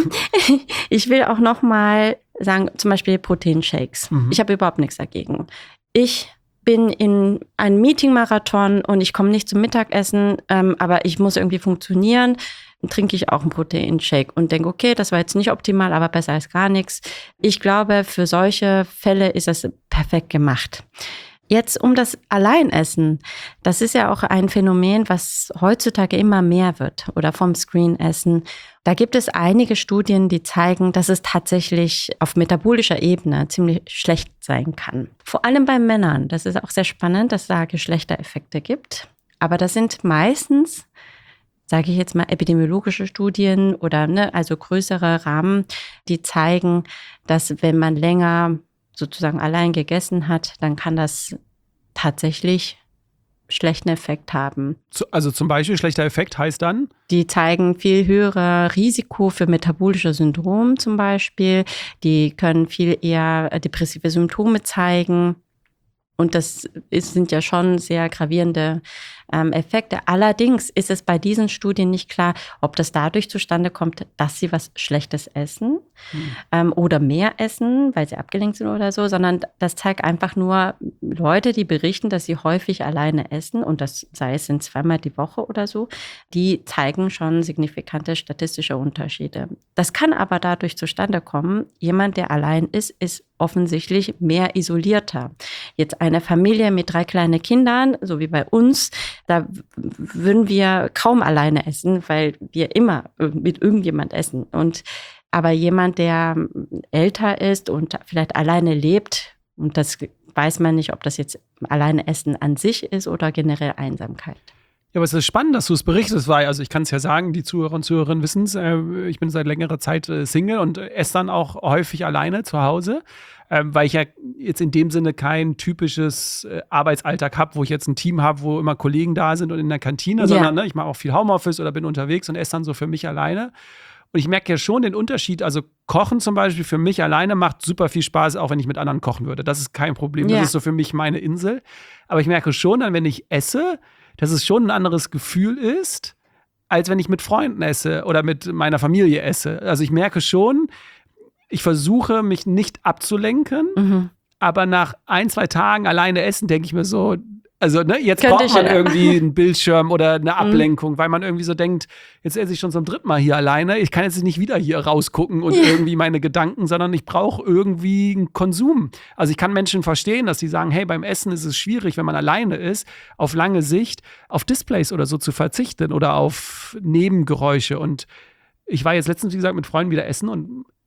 Ich will auch noch mal sagen, zum Beispiel Proteinshakes. Ich habe überhaupt nichts dagegen. Ich bin in einem Meeting-Marathon und ich komme nicht zum Mittagessen, aber ich muss irgendwie funktionieren. Dann trinke ich auch einen Proteinshake und denke, okay, das war jetzt nicht optimal, aber besser als gar nichts. Ich glaube, für solche Fälle ist das perfekt gemacht. Jetzt um das Alleinessen, das ist ja auch ein Phänomen, was heutzutage immer mehr wird oder vom Screenessen. Da gibt es einige Studien, die zeigen, dass es tatsächlich auf metabolischer Ebene ziemlich schlecht sein kann. Vor allem bei Männern. Das ist auch sehr spannend, dass es da Geschlechtereffekte gibt. Aber das sind meistens, sage ich jetzt mal, epidemiologische Studien oder also größere Rahmen, die zeigen, dass wenn man länger sozusagen allein gegessen hat, dann kann das tatsächlich schlechten Effekt haben. Also zum Beispiel schlechter Effekt heißt dann? Die zeigen viel höhere Risiko für metabolische Syndrom zum Beispiel. Die können viel eher depressive Symptome zeigen. Und das sind ja schon sehr gravierende Effekte. Allerdings ist es bei diesen Studien nicht klar, ob das dadurch zustande kommt, dass sie was Schlechtes essen oder mehr essen, weil sie abgelenkt sind oder so, sondern das zeigt einfach nur Leute, die berichten, dass sie häufig alleine essen und das sei es in 2-mal die Woche oder so, die zeigen schon signifikante statistische Unterschiede. Das kann aber dadurch zustande kommen, jemand, der allein ist offensichtlich mehr isolierter. Jetzt eine Familie mit 3 kleinen Kindern, so wie bei uns, da würden wir kaum alleine essen, weil wir immer mit irgendjemand essen. Aber jemand, der älter ist und vielleicht alleine lebt, und das weiß man nicht, ob das jetzt alleine Essen an sich ist oder generell Einsamkeit. Ja, aber es ist spannend, dass du es berichtest, weil, also ich kann es ja sagen, die Zuhörer und Zuhörerinnen wissen es, ich bin seit längerer Zeit Single und esse dann auch häufig alleine zu Hause, weil ich ja jetzt in dem Sinne kein typisches Arbeitsalltag habe, wo ich jetzt ein Team habe, wo immer Kollegen da sind und in der Kantine, sondern ich mache auch viel Homeoffice oder bin unterwegs und esse dann so für mich alleine. Und ich merke ja schon den Unterschied, also Kochen zum Beispiel für mich alleine macht super viel Spaß, auch wenn ich mit anderen kochen würde. Das ist kein Problem, das ist so für mich meine Insel. Aber ich merke schon dann, wenn ich esse, dass es schon ein anderes Gefühl ist, als wenn ich mit Freunden esse oder mit meiner Familie esse. Also ich merke schon, ich versuche, mich nicht abzulenken, aber nach 1-2 Tagen alleine essen, denke ich mir so, also jetzt braucht man irgendwie einen Bildschirm oder eine Ablenkung, weil man irgendwie so denkt, jetzt esse ich schon zum 3. Mal hier alleine, ich kann jetzt nicht wieder hier rausgucken und irgendwie meine Gedanken, sondern ich brauche irgendwie einen Konsum. Also ich kann Menschen verstehen, dass sie sagen, hey, beim Essen ist es schwierig, wenn man alleine ist, auf lange Sicht auf Displays oder so zu verzichten oder auf Nebengeräusche. Und ich war jetzt letztens, wie gesagt, mit Freunden wieder essen und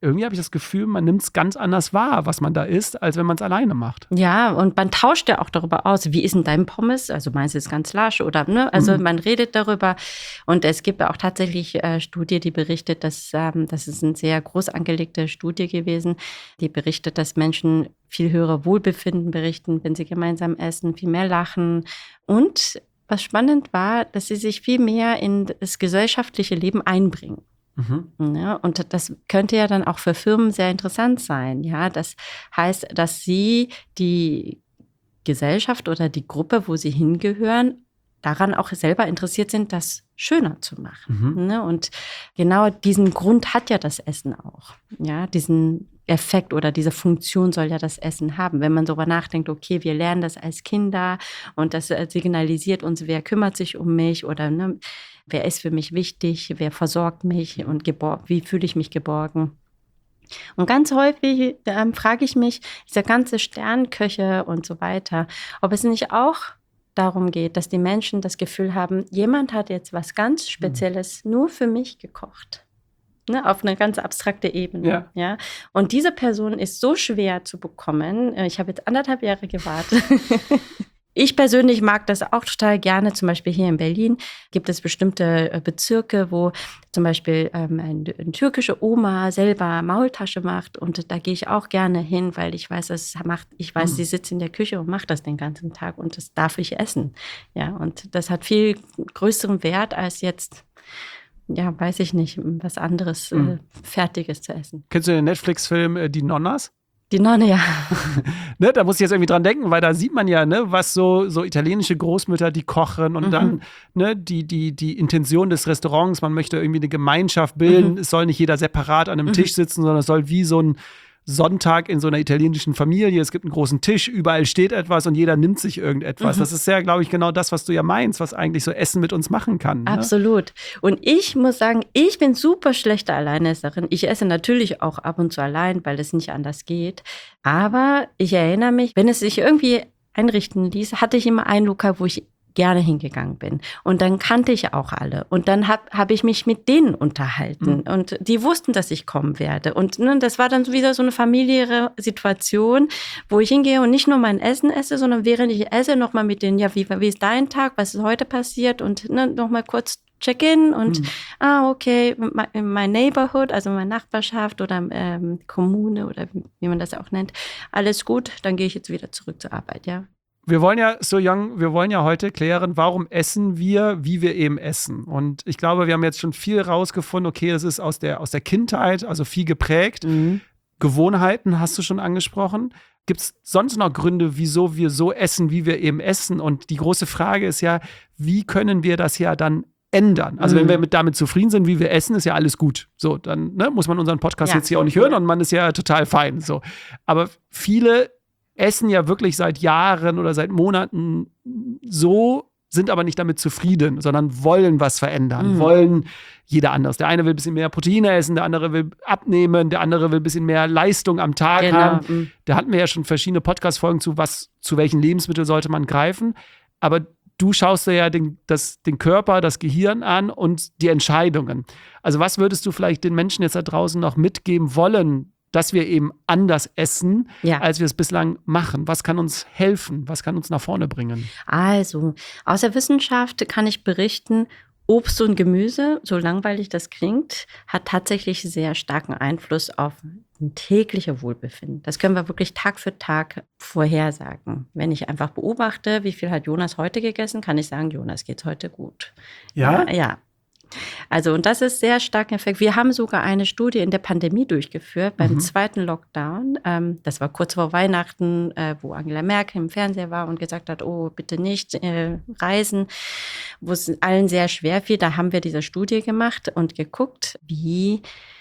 irgendwie habe ich das Gefühl, man nimmt es ganz anders wahr, was man da isst, als wenn man es alleine macht. Ja, und man tauscht ja auch darüber aus, wie ist denn dein Pommes? Also meins ist ganz lasch oder, ne? Also man redet darüber. Und es gibt ja auch tatsächlich Studie, die berichtet, dass das ist eine sehr groß angelegte Studie gewesen, die berichtet, dass Menschen viel höhere Wohlbefinden berichten, wenn sie gemeinsam essen, viel mehr lachen. Und was spannend war, dass sie sich viel mehr in das gesellschaftliche Leben einbringen. Ja, und das könnte ja dann auch für Firmen sehr interessant sein. Ja, das heißt, dass sie die Gesellschaft oder die Gruppe, wo sie hingehören, daran auch selber interessiert sind, das schöner zu machen. Ne? Und genau diesen Grund hat ja das Essen auch. Ja, diesen Effekt oder diese Funktion soll ja das Essen haben. Wenn man darüber nachdenkt, okay, wir lernen das als Kinder und das signalisiert uns, wer kümmert sich um mich oder ne, wer ist für mich wichtig, wer versorgt mich und wie fühle ich mich geborgen. Und ganz häufig frage ich mich, diese ganze Sternköche und so weiter, ob es nicht auch darum geht, dass die Menschen das Gefühl haben, jemand hat jetzt was ganz Spezielles nur für mich gekocht. Ne, auf eine ganz abstrakte Ebene. Ja. Und diese Person ist so schwer zu bekommen. Ich habe jetzt 1,5 Jahre gewartet. Ich persönlich mag das auch total gerne. Zum Beispiel hier in Berlin gibt es bestimmte Bezirke, wo zum Beispiel eine türkische Oma selber Maultasche macht. Und da gehe ich auch gerne hin, weil ich weiß, sie sitzt in der Küche und macht das den ganzen Tag. Und das darf ich essen. Ja, und das hat viel größeren Wert als jetzt, ja, weiß ich nicht, was anderes Fertiges zu essen. Kennst du den Netflix-Film Die Nonnas? Die Nonne, ja. Ne, da muss ich jetzt irgendwie dran denken, weil da sieht man ja, ne, was so italienische Großmütter, die kochen und dann ne, die Intention des Restaurants, man möchte irgendwie eine Gemeinschaft bilden, es soll nicht jeder separat an einem Tisch sitzen, sondern es soll wie so ein Sonntag in so einer italienischen Familie, es gibt einen großen Tisch, überall steht etwas und jeder nimmt sich irgendetwas. Das ist ja, glaube ich, genau das, was du ja meinst, was eigentlich so Essen mit uns machen kann. Ne? Absolut. Und ich muss sagen, ich bin super schlechte Alleinesserin. Ich esse natürlich auch ab und zu allein, weil es nicht anders geht. Aber ich erinnere mich, wenn es sich irgendwie einrichten ließ, hatte ich immer ein Lokal, wo ich gerne hingegangen bin. Und dann kannte ich auch alle. Und dann hab ich mich mit denen unterhalten. Und die wussten, dass ich kommen werde. Und ne, das war dann wieder so eine familiäre Situation, wo ich hingehe und nicht nur mein Essen esse, sondern während ich esse, nochmal mit denen, ja, wie ist dein Tag, was ist heute passiert? Und ne, nochmal kurz Check-in und okay, mein Neighborhood, also meine Nachbarschaft oder Kommune oder wie man das auch nennt, alles gut, dann gehe ich jetzt wieder zurück zur Arbeit, ja. Wir wollen ja heute klären, warum essen wir, wie wir eben essen. Und ich glaube, wir haben jetzt schon viel rausgefunden, okay, das ist aus der Kindheit, also viel geprägt. Gewohnheiten hast du schon angesprochen. Gibt es sonst noch Gründe, wieso wir so essen, wie wir eben essen? Und die große Frage ist ja, wie können wir das ja dann ändern? Also wenn wir damit zufrieden sind, wie wir essen, ist ja alles gut. So, dann muss man unseren Podcast jetzt hier auch nicht hören und man ist ja total fein. So. Aber viele essen ja wirklich seit Jahren oder seit Monaten so, sind aber nicht damit zufrieden, sondern wollen was verändern, wollen jeder anders. Der eine will ein bisschen mehr Proteine essen, der andere will abnehmen, der andere will ein bisschen mehr Leistung am Tag haben. Da hatten wir ja schon verschiedene Podcast-Folgen zu welchen Lebensmitteln sollte man greifen. Aber du schaust dir ja den Körper, das Gehirn an und die Entscheidungen. Also was würdest du vielleicht den Menschen jetzt da draußen noch mitgeben wollen, dass wir eben anders essen, als wir es bislang machen? Was kann uns helfen? Was kann uns nach vorne bringen? Also, aus der Wissenschaft kann ich berichten, Obst und Gemüse, so langweilig das klingt, hat tatsächlich sehr starken Einfluss auf ein tägliches Wohlbefinden. Das können wir wirklich Tag für Tag vorhersagen. Wenn ich einfach beobachte, wie viel hat Jonas heute gegessen, kann ich sagen, Jonas geht's heute gut. Ja? Ja. Also, und das ist sehr stark Effekt. Wir haben sogar eine Studie in der Pandemie durchgeführt, beim zweiten Lockdown. Das war kurz vor Weihnachten, wo Angela Merkel im Fernseher war und gesagt hat, oh, bitte nicht reisen, wo es allen sehr schwer fiel. Da haben wir diese Studie gemacht und geguckt, wie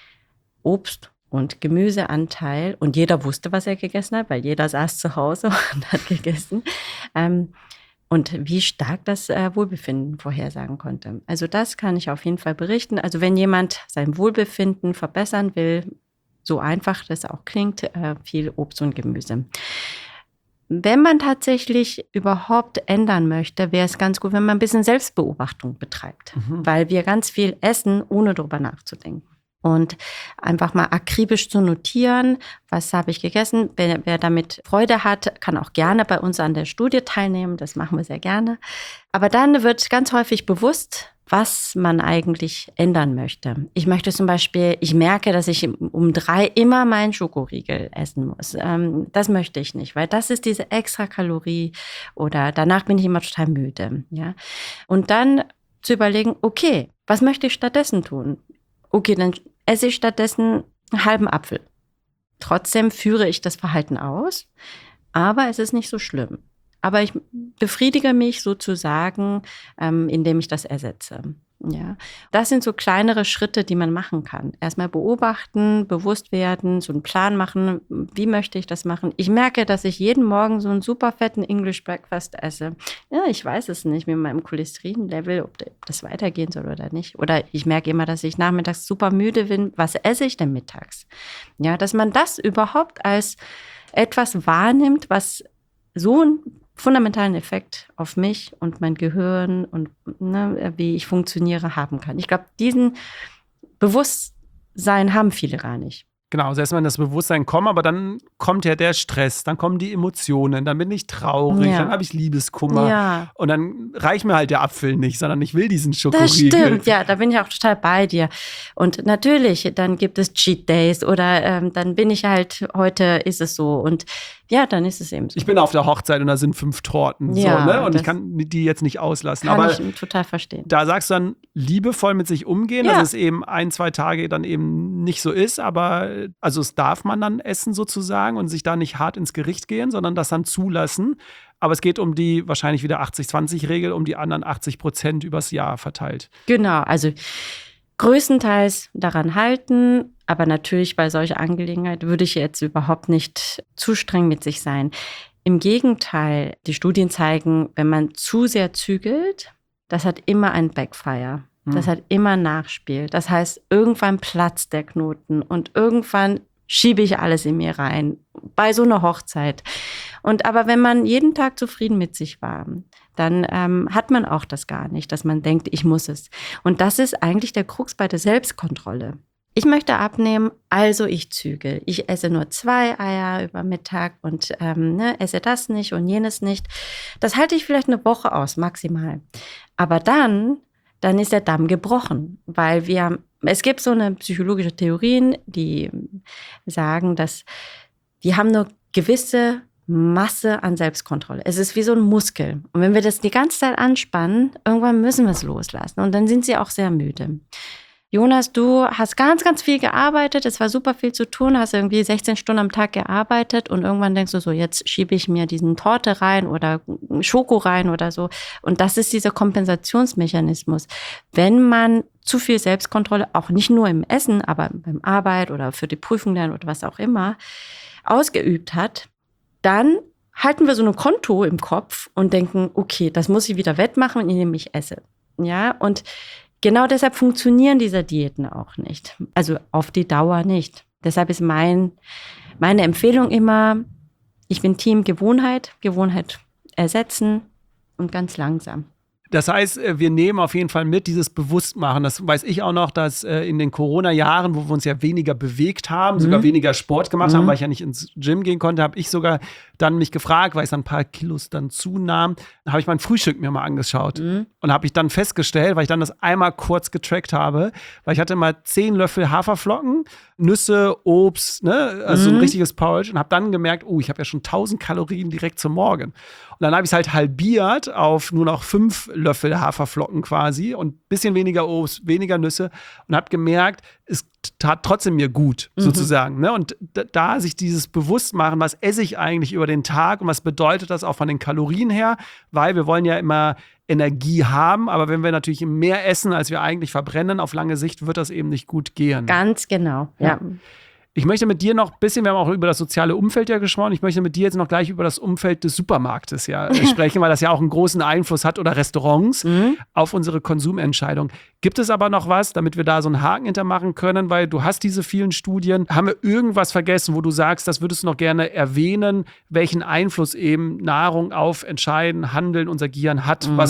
Obst und Gemüseanteil, und jeder wusste, was er gegessen hat, weil jeder saß zu Hause und hat gegessen, und wie stark das Wohlbefinden vorhersagen konnte. Also das kann ich auf jeden Fall berichten. Also wenn jemand sein Wohlbefinden verbessern will, so einfach das auch klingt, viel Obst und Gemüse. Wenn man tatsächlich überhaupt ändern möchte, wäre es ganz gut, wenn man ein bisschen Selbstbeobachtung betreibt, weil wir ganz viel essen, ohne drüber nachzudenken. Und einfach mal akribisch zu notieren, was habe ich gegessen. Wer damit Freude hat, kann auch gerne bei uns an der Studie teilnehmen. Das machen wir sehr gerne. Aber dann wird ganz häufig bewusst, was man eigentlich ändern möchte. Ich möchte zum Beispiel, ich merke, dass ich um 3 immer meinen Schokoriegel essen muss. Das möchte ich nicht, weil das ist diese extra Kalorie oder danach bin ich immer total müde. Ja? Und dann zu überlegen, okay, was möchte ich stattdessen tun? Okay, dann esse ich stattdessen einen halben Apfel. Trotzdem führe ich das Verhalten aus, aber es ist nicht so schlimm. Aber ich befriedige mich sozusagen, indem ich das ersetze. Ja. Das sind so kleinere Schritte, die man machen kann. Erstmal beobachten, bewusst werden, so einen Plan machen. Wie möchte ich das machen? Ich merke, dass ich jeden Morgen so einen super fetten English Breakfast esse. Ja, ich weiß es nicht mit meinem Cholesterinlevel, ob das weitergehen soll oder nicht. Oder ich merke immer, dass ich nachmittags super müde bin. Was esse ich denn mittags? Ja, dass man das überhaupt als etwas wahrnimmt, was so ein fundamentalen Effekt auf mich und mein Gehirn und wie ich funktioniere haben kann. Ich glaube, diesen Bewusstsein haben viele gar nicht. Genau, also erstmal in das Bewusstsein kommen, aber dann kommt ja der Stress, dann kommen die Emotionen, dann bin ich traurig, dann habe ich Liebeskummer. Ja. Und dann reicht mir halt der Apfel nicht, sondern ich will diesen Schokoriegel. Das stimmt, ja, da bin ich auch total bei dir. Und natürlich, dann gibt es Cheat Days oder dann bin ich halt, heute ist es so und ja, dann ist es eben so. Ich bin auf der Hochzeit und da sind 5 Torten. Ja, so, ne? Und ich kann die jetzt nicht auslassen. Kann aber ich total verstehen. Da sagst du dann, liebevoll mit sich umgehen, Ja. dass es eben 1-2 Tage dann eben nicht so ist. Aber also es darf man dann essen sozusagen und sich da nicht hart ins Gericht gehen, sondern das dann zulassen. Aber es geht um die wahrscheinlich wieder 80-20-Regel, um die anderen 80% übers Jahr verteilt. Genau, also größtenteils daran halten, aber natürlich bei solcher Angelegenheit würde ich jetzt überhaupt nicht zu streng mit sich sein. Im Gegenteil, die Studien zeigen, wenn man zu sehr zügelt, das hat immer ein Backfire. Das hat immer ein Nachspiel. Das heißt, irgendwann platzt der Knoten und irgendwann schiebe ich alles in mir rein, bei so einer Hochzeit. Aber wenn man jeden Tag zufrieden mit sich war, dann hat man auch das gar nicht, dass man denkt, ich muss es. Und das ist eigentlich der Krux bei der Selbstkontrolle. Ich möchte abnehmen, also ich zügel. Ich esse nur 2 Eier über Mittag und esse das nicht und jenes nicht. Das halte ich vielleicht eine Woche aus, maximal. Aber dann ist der Damm gebrochen, weil es gibt so eine psychologische Theorien, die sagen, dass wir haben nur gewisse Masse an Selbstkontrolle. Es ist wie so ein Muskel. Und wenn wir das die ganze Zeit anspannen, irgendwann müssen wir es loslassen. Und dann sind sie auch sehr müde. Jonas, du hast ganz, ganz viel gearbeitet. Es war super viel zu tun. Hast irgendwie 16 Stunden am Tag gearbeitet. Und irgendwann denkst du so, jetzt schiebe ich mir diesen Torte rein oder Schoko rein oder so. Und das ist dieser Kompensationsmechanismus. Wenn man zu viel Selbstkontrolle, auch nicht nur im Essen, aber beim Arbeit oder für die Prüfung lernen oder was auch immer, ausgeübt hat, dann halten wir so ein Konto im Kopf und denken, okay, das muss ich wieder wettmachen, indem ich esse. Ja, und genau deshalb funktionieren diese Diäten auch nicht. Also auf die Dauer nicht. Deshalb ist meine Empfehlung immer, ich bin Team Gewohnheit ersetzen und ganz langsam. Das heißt, wir nehmen auf jeden Fall mit dieses Bewusstmachen. Das weiß ich auch noch, dass in den Corona-Jahren, wo wir uns ja weniger bewegt haben, sogar weniger Sport gemacht haben, weil ich ja nicht ins Gym gehen konnte, habe ich sogar dann mich gefragt, weil ich dann ein paar Kilos dann zunahm, habe ich mein Frühstück mir mal angeschaut. Und habe ich dann festgestellt, weil ich dann das einmal kurz getrackt habe, weil ich hatte mal 10 Löffel Haferflocken, Nüsse, Obst, ne, also so ein richtiges Porridge und habe dann gemerkt, ich habe ja schon 1000 Kalorien direkt zum Morgen. Und dann habe ich es halt halbiert auf nur noch 5 Löffel Haferflocken quasi und ein bisschen weniger Obst, weniger Nüsse und habe gemerkt, es tat trotzdem mir gut, sozusagen. Ne? Und da sich dieses Bewusstmachen, was esse ich eigentlich über den Tag und was bedeutet das auch von den Kalorien her, weil wir wollen ja immer Energie haben, aber wenn wir natürlich mehr essen, als wir eigentlich verbrennen, auf lange Sicht wird das eben nicht gut gehen. Ganz genau, ja. Ich möchte mit dir noch ein bisschen, wir haben auch über das soziale Umfeld ja gesprochen, ich möchte mit dir jetzt noch gleich über das Umfeld des Supermarktes sprechen, weil das ja auch einen großen Einfluss hat oder Restaurants auf unsere Konsumentscheidung. Gibt es aber noch was, damit wir da so einen Haken hintermachen können, weil du hast diese vielen Studien. Haben wir irgendwas vergessen, wo du sagst, das würdest du noch gerne erwähnen, welchen Einfluss eben Nahrung auf Entscheiden, Handeln, unser Gehirn hat, was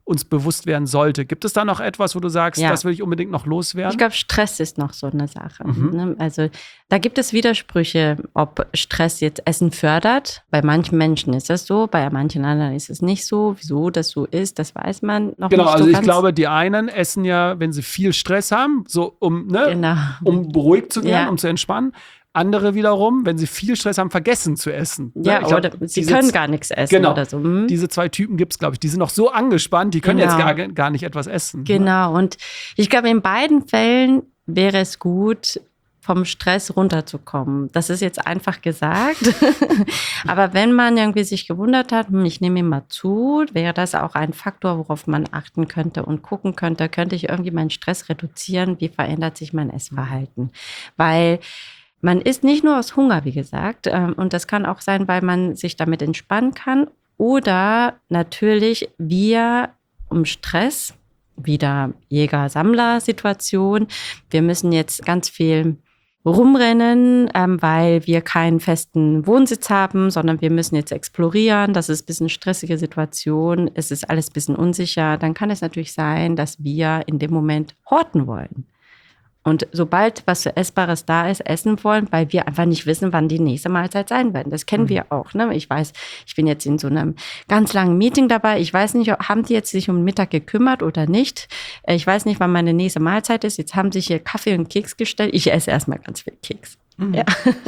uns bewusst werden sollte. Gibt es da noch etwas, wo du sagst, Ja. das will ich unbedingt noch loswerden? Ich glaube, Stress ist noch so eine Sache. Ne? Also da gibt es Widersprüche, ob Stress jetzt Essen fördert. Bei manchen Menschen ist das so, bei manchen anderen ist es nicht so. Wieso das so ist, das weiß man noch Genau, nicht so also ich ganz. glaube, die einen essen ja, wenn sie viel Stress haben, so um beruhigt zu werden, Ja. um zu entspannen. Andere wiederum, wenn sie viel Stress haben, vergessen zu essen. Ja, Ich glaub, oder sie können gar nichts essen genau, oder so. Diese 2 Typen gibt es, glaube ich. Die sind noch so angespannt, die können Genau. jetzt gar nicht etwas essen. Ne? Genau, und ich glaube, in beiden Fällen wäre es gut, vom Stress runterzukommen. Das ist jetzt einfach gesagt. Aber wenn man irgendwie sich gewundert hat, ich nehme immer zu, wäre das auch ein Faktor, worauf man achten könnte und gucken könnte, könnte ich irgendwie meinen Stress reduzieren? Wie verändert sich mein Essverhalten? Weil man isst nicht nur aus Hunger, wie gesagt, und das kann auch sein, weil man sich damit entspannen kann oder natürlich wir um Stress, wieder Jäger-Sammler-Situation, wir müssen jetzt ganz viel rumrennen, weil wir keinen festen Wohnsitz haben, sondern wir müssen jetzt explorieren. Das ist ein bisschen stressige Situation, es ist alles ein bisschen unsicher. Dann kann es natürlich sein, dass wir in dem Moment horten wollen. Und sobald was Essbares da ist, essen wollen, weil wir einfach nicht wissen, wann die nächste Mahlzeit sein wird. Das kennen wir auch. Ne? Ich weiß, ich bin jetzt in so einem ganz langen Meeting dabei. Ich weiß nicht, haben die jetzt sich um den Mittag gekümmert oder nicht. Ich weiß nicht, wann meine nächste Mahlzeit ist. Jetzt haben sich hier Kaffee und Keks gestellt. Ich esse erstmal ganz viel Keks. Ja.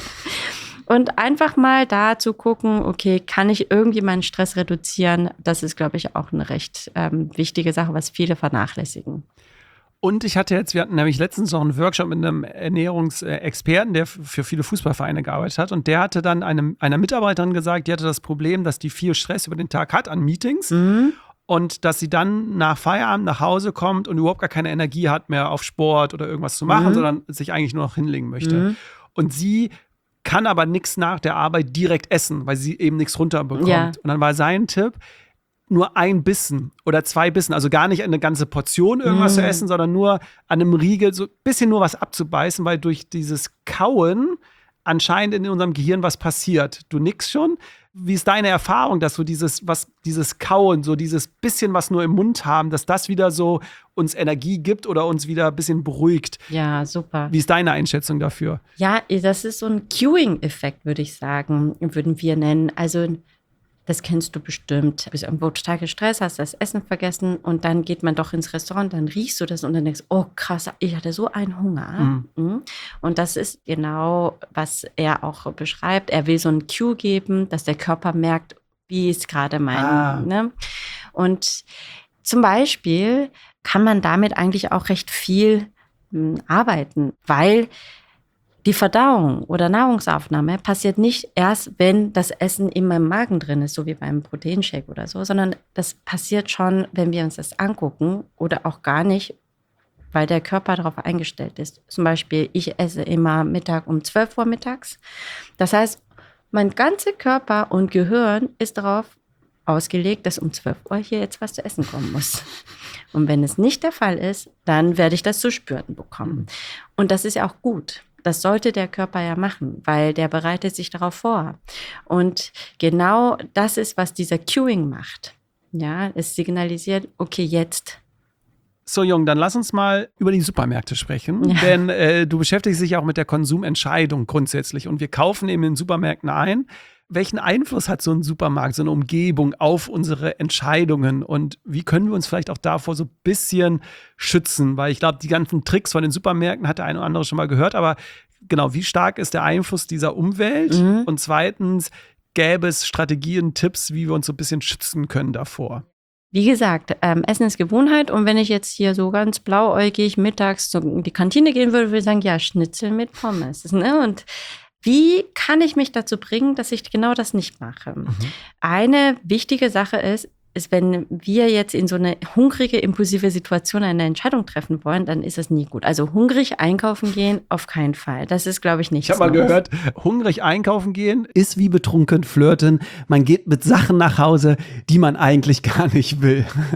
Und einfach mal da zu gucken, okay, kann ich irgendwie meinen Stress reduzieren? Das ist, glaube ich, auch eine recht wichtige Sache, was viele vernachlässigen. Und wir hatten nämlich letztens noch einen Workshop mit einem Ernährungsexperten, der für viele Fußballvereine gearbeitet hat. Und der hatte dann einer Mitarbeiterin gesagt, die hatte das Problem, dass die viel Stress über den Tag hat an Meetings. Und dass sie dann nach Feierabend nach Hause kommt und überhaupt gar keine Energie hat mehr auf Sport oder irgendwas zu machen, sondern sich eigentlich nur noch hinlegen möchte. Und sie kann aber nichts nach der Arbeit direkt essen, weil sie eben nichts runterbekommt. Ja. Und dann war sein Tipp, nur ein Bissen oder 2 Bissen, also gar nicht eine ganze Portion irgendwas zu essen, sondern nur an einem Riegel so ein bisschen nur was abzubeißen, weil durch dieses Kauen anscheinend in unserem Gehirn was passiert. Du nickst schon. Wie ist deine Erfahrung, dass so dieses Kauen, so dieses bisschen was nur im Mund haben, dass das wieder so uns Energie gibt oder uns wieder ein bisschen beruhigt? Ja, super. Wie ist deine Einschätzung dafür? Ja, das ist so ein Cueing-Effekt, würde ich sagen, würden wir nennen. Also das kennst du bestimmt. Du bist irgendwo total gestresst, hast das Essen vergessen und dann geht man doch ins Restaurant, dann riechst du das und dann denkst, oh krass, ich hatte so einen Hunger. Und das ist genau, was er auch beschreibt. Er will so ein Cue geben, dass der Körper merkt, wie ist gerade mein. Ne? Und zum Beispiel kann man damit eigentlich auch recht viel arbeiten, weil die Verdauung oder Nahrungsaufnahme passiert nicht erst, wenn das Essen in meinem Magen drin ist, so wie beim Proteinshake oder so, sondern das passiert schon, wenn wir uns das angucken oder auch gar nicht, weil der Körper darauf eingestellt ist. Zum Beispiel, ich esse immer Mittag um 12 Uhr mittags. Das heißt, mein ganzer Körper und Gehirn ist darauf ausgelegt, dass um 12 Uhr hier jetzt was zu essen kommen muss. Und wenn es nicht der Fall ist, dann werde ich das zu spüren bekommen. Und das ist ja auch gut. Das sollte der Körper ja machen, weil der bereitet sich darauf vor. Und genau das ist, was dieser Cueing macht. Ja, es signalisiert, okay, jetzt. So, Jung, dann lass uns mal über die Supermärkte sprechen. Ja. Denn du beschäftigst dich auch mit der Konsumentscheidung grundsätzlich. Und wir kaufen eben in Supermärkten ein. Welchen Einfluss hat so ein Supermarkt, so eine Umgebung auf unsere Entscheidungen? Und wie können wir uns vielleicht auch davor so ein bisschen schützen? Weil ich glaube, die ganzen Tricks von den Supermärkten hat der eine oder andere schon mal gehört. Aber genau, wie stark ist der Einfluss dieser Umwelt? Und zweitens, gäbe es Strategien, Tipps, wie wir uns so ein bisschen schützen können davor? Wie gesagt, Essen ist Gewohnheit. Und wenn ich jetzt hier so ganz blauäugig mittags in die Kantine gehen würde ich sagen, ja, Schnitzel mit Pommes. Ne? Und wie kann ich mich dazu bringen, dass ich genau das nicht mache? Eine wichtige Sache ist, wenn wir jetzt in so eine hungrige, impulsive Situation eine Entscheidung treffen wollen, dann ist es nie gut. Also hungrig einkaufen gehen, auf keinen Fall. Das ist, glaube ich, nicht so. Ich habe mal gehört, hungrig einkaufen gehen ist wie betrunken flirten. Man geht mit Sachen nach Hause, die man eigentlich gar nicht will.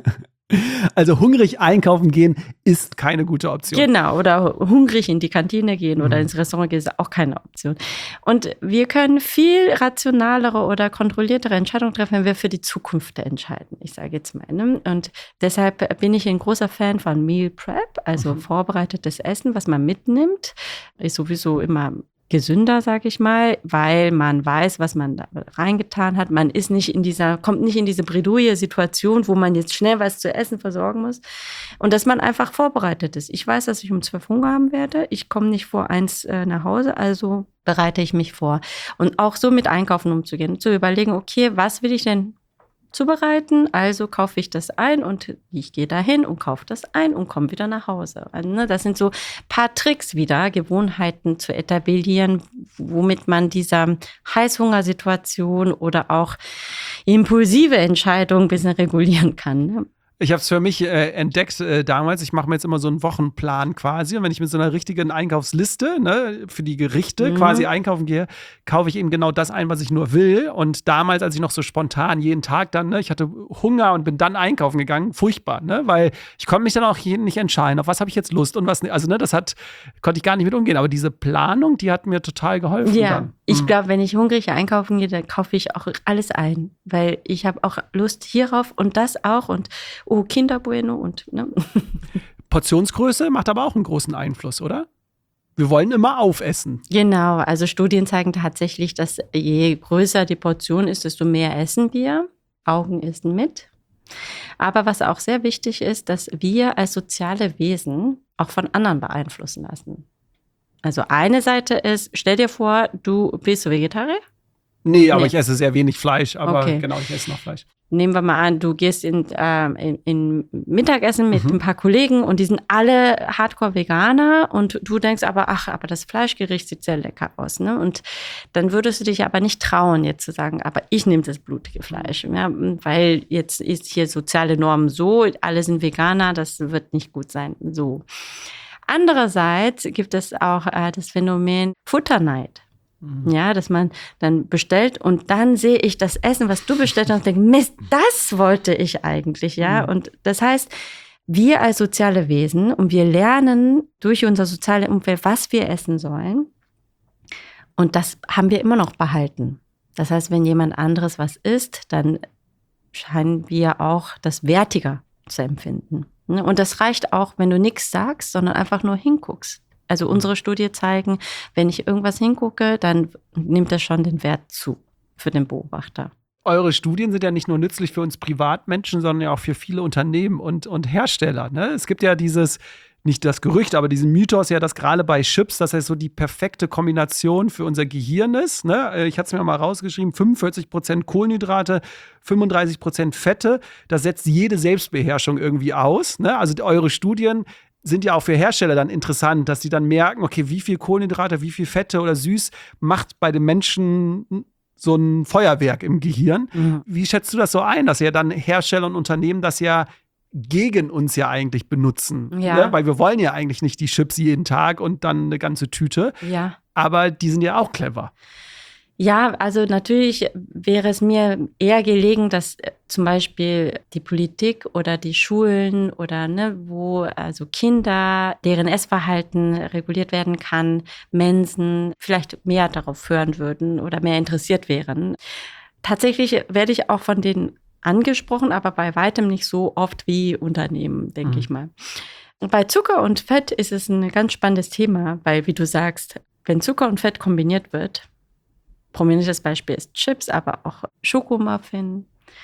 Also hungrig einkaufen gehen ist keine gute Option. Genau, oder hungrig in die Kantine gehen oder ins Restaurant gehen ist auch keine Option. Und wir können viel rationalere oder kontrolliertere Entscheidungen treffen, wenn wir für die Zukunft entscheiden. Ich sage jetzt mal. Ne? Und deshalb bin ich ein großer Fan von Meal Prep, also vorbereitetes Essen, was man mitnimmt. Ist sowieso immer gesünder, sage ich mal, weil man weiß, was man da reingetan hat. Man ist kommt nicht in diese Bredouille-Situation, wo man jetzt schnell was zu essen versorgen muss. Und dass man einfach vorbereitet ist. Ich weiß, dass ich um 12 Hunger haben werde. Ich komme nicht vor 1 nach Hause, also bereite ich mich vor. Und auch so mit Einkaufen umzugehen, zu überlegen, okay, was will ich denn zubereiten, also kaufe ich das ein und ich gehe dahin und kaufe das ein und komme wieder nach Hause. Also, ne, das sind so ein paar Tricks wieder, Gewohnheiten zu etablieren, womit man dieser Heißhungersituation oder auch impulsive Entscheidungen ein bisschen regulieren kann. Ne? Ich habe es für mich entdeckt damals. Ich mache mir jetzt immer so einen Wochenplan quasi. Und wenn ich mit so einer richtigen Einkaufsliste für die Gerichte quasi einkaufen gehe, kaufe ich eben genau das ein, was ich nur will. Und damals, als ich noch so spontan jeden Tag dann, ich hatte Hunger und bin dann einkaufen gegangen, furchtbar, weil ich konnte mich dann auch nicht entscheiden, auf was habe ich jetzt Lust und was nicht. Also konnte ich gar nicht mit umgehen. Aber diese Planung, die hat mir total geholfen. Ja, dann. Ich glaube, wenn ich hungrig einkaufen gehe, dann kaufe ich auch alles ein. Weil ich habe auch Lust hierauf und das auch und Kinder Bueno und ne? Portionsgröße macht aber auch einen großen Einfluss, oder? Wir wollen immer aufessen. Genau, also Studien zeigen tatsächlich, dass je größer die Portion ist, desto mehr essen wir. Augen essen mit. Aber was auch sehr wichtig ist, dass wir als soziale Wesen auch von anderen beeinflussen lassen. Also eine Seite ist, stell dir vor, bist du Vegetarier? Nee, aber ich esse sehr wenig Fleisch, aber okay. Genau, ich esse noch Fleisch. Nehmen wir mal an, du gehst in Mittagessen mit ein paar Kollegen und die sind alle Hardcore-Veganer und du denkst aber das Fleischgericht sieht sehr lecker aus. Ne? Und dann würdest du dich aber nicht trauen, jetzt zu sagen, aber ich nehme das blutige Fleisch. Ja? Weil jetzt ist hier soziale Normen so, alle sind Veganer, das wird nicht gut sein. So. Andererseits gibt es auch das Phänomen Futterneid. Ja, dass man dann bestellt und dann sehe ich das Essen, was du bestellt hast und denke, Mist, das wollte ich eigentlich, ja. Und das heißt, wir als soziale Wesen und wir lernen durch unser soziales Umfeld, was wir essen sollen. Und das haben wir immer noch behalten. Das heißt, wenn jemand anderes was isst, dann scheinen wir auch das wertiger zu empfinden. Und das reicht auch, wenn du nichts sagst, sondern einfach nur hinguckst. Also unsere Studien zeigen, wenn ich irgendwas hingucke, dann nimmt das schon den Wert zu für den Beobachter. Eure Studien sind ja nicht nur nützlich für uns Privatmenschen, sondern ja auch für viele Unternehmen und Hersteller. Ne? Es gibt ja nicht das Gerücht, aber diesen Mythos ja, dass gerade bei Chips, dass das so die perfekte Kombination für unser Gehirn ist. Ne? Ich hatte es mir mal rausgeschrieben, 45% Kohlenhydrate, 35% Fette. Das setzt jede Selbstbeherrschung irgendwie aus. Ne? Also eure Studien sind ja auch für Hersteller dann interessant, dass sie dann merken, okay, wie viel Kohlenhydrate, wie viel Fette oder süß macht bei den Menschen so ein Feuerwerk im Gehirn. Mhm. Wie schätzt du das so ein, dass ja dann Hersteller und Unternehmen das ja gegen uns ja eigentlich benutzen? Ja. Ne? Weil wir wollen ja eigentlich nicht die Chips jeden Tag und dann eine ganze Tüte. Ja. Aber die sind ja auch clever. Ja, also natürlich wäre es mir eher gelegen, dass zum Beispiel die Politik oder die Schulen oder wo also Kinder, deren Essverhalten reguliert werden kann, Mensen vielleicht mehr darauf hören würden oder mehr interessiert wären. Tatsächlich werde ich auch von denen angesprochen, aber bei weitem nicht so oft wie Unternehmen, denke ich mal. Bei Zucker und Fett ist es ein ganz spannendes Thema, weil, wie du sagst, wenn Zucker und Fett kombiniert wird, prominentes Beispiel ist Chips, aber auch Schokomuffin.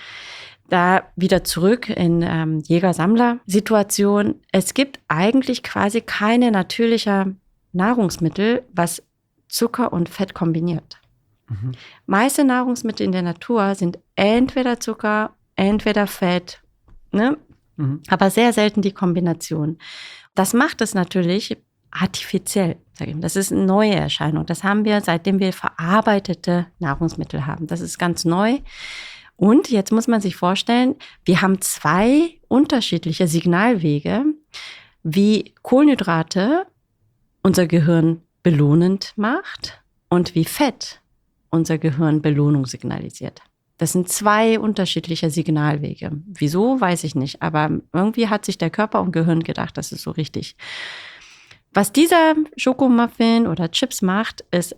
Da wieder zurück in Jäger-Sammler-Situation. Es gibt eigentlich quasi keine natürliche Nahrungsmittel, was Zucker und Fett kombiniert. Mhm. Meiste Nahrungsmittel in der Natur sind entweder Zucker, entweder Fett, ne? Mhm. Aber sehr selten die Kombination. Das macht es natürlich artifiziell. Das ist eine neue Erscheinung. Das haben wir, seitdem wir verarbeitete Nahrungsmittel haben. Das ist ganz neu. Und jetzt muss man sich vorstellen, wir haben 2 unterschiedliche Signalwege, wie Kohlenhydrate unser Gehirn belohnend macht und wie Fett unser Gehirn Belohnung signalisiert. Das sind 2 unterschiedliche Signalwege. Wieso, weiß ich nicht. Aber irgendwie hat sich der Körper und Gehirn gedacht, das ist so richtig. Was dieser Schokomuffin oder Chips macht, ist,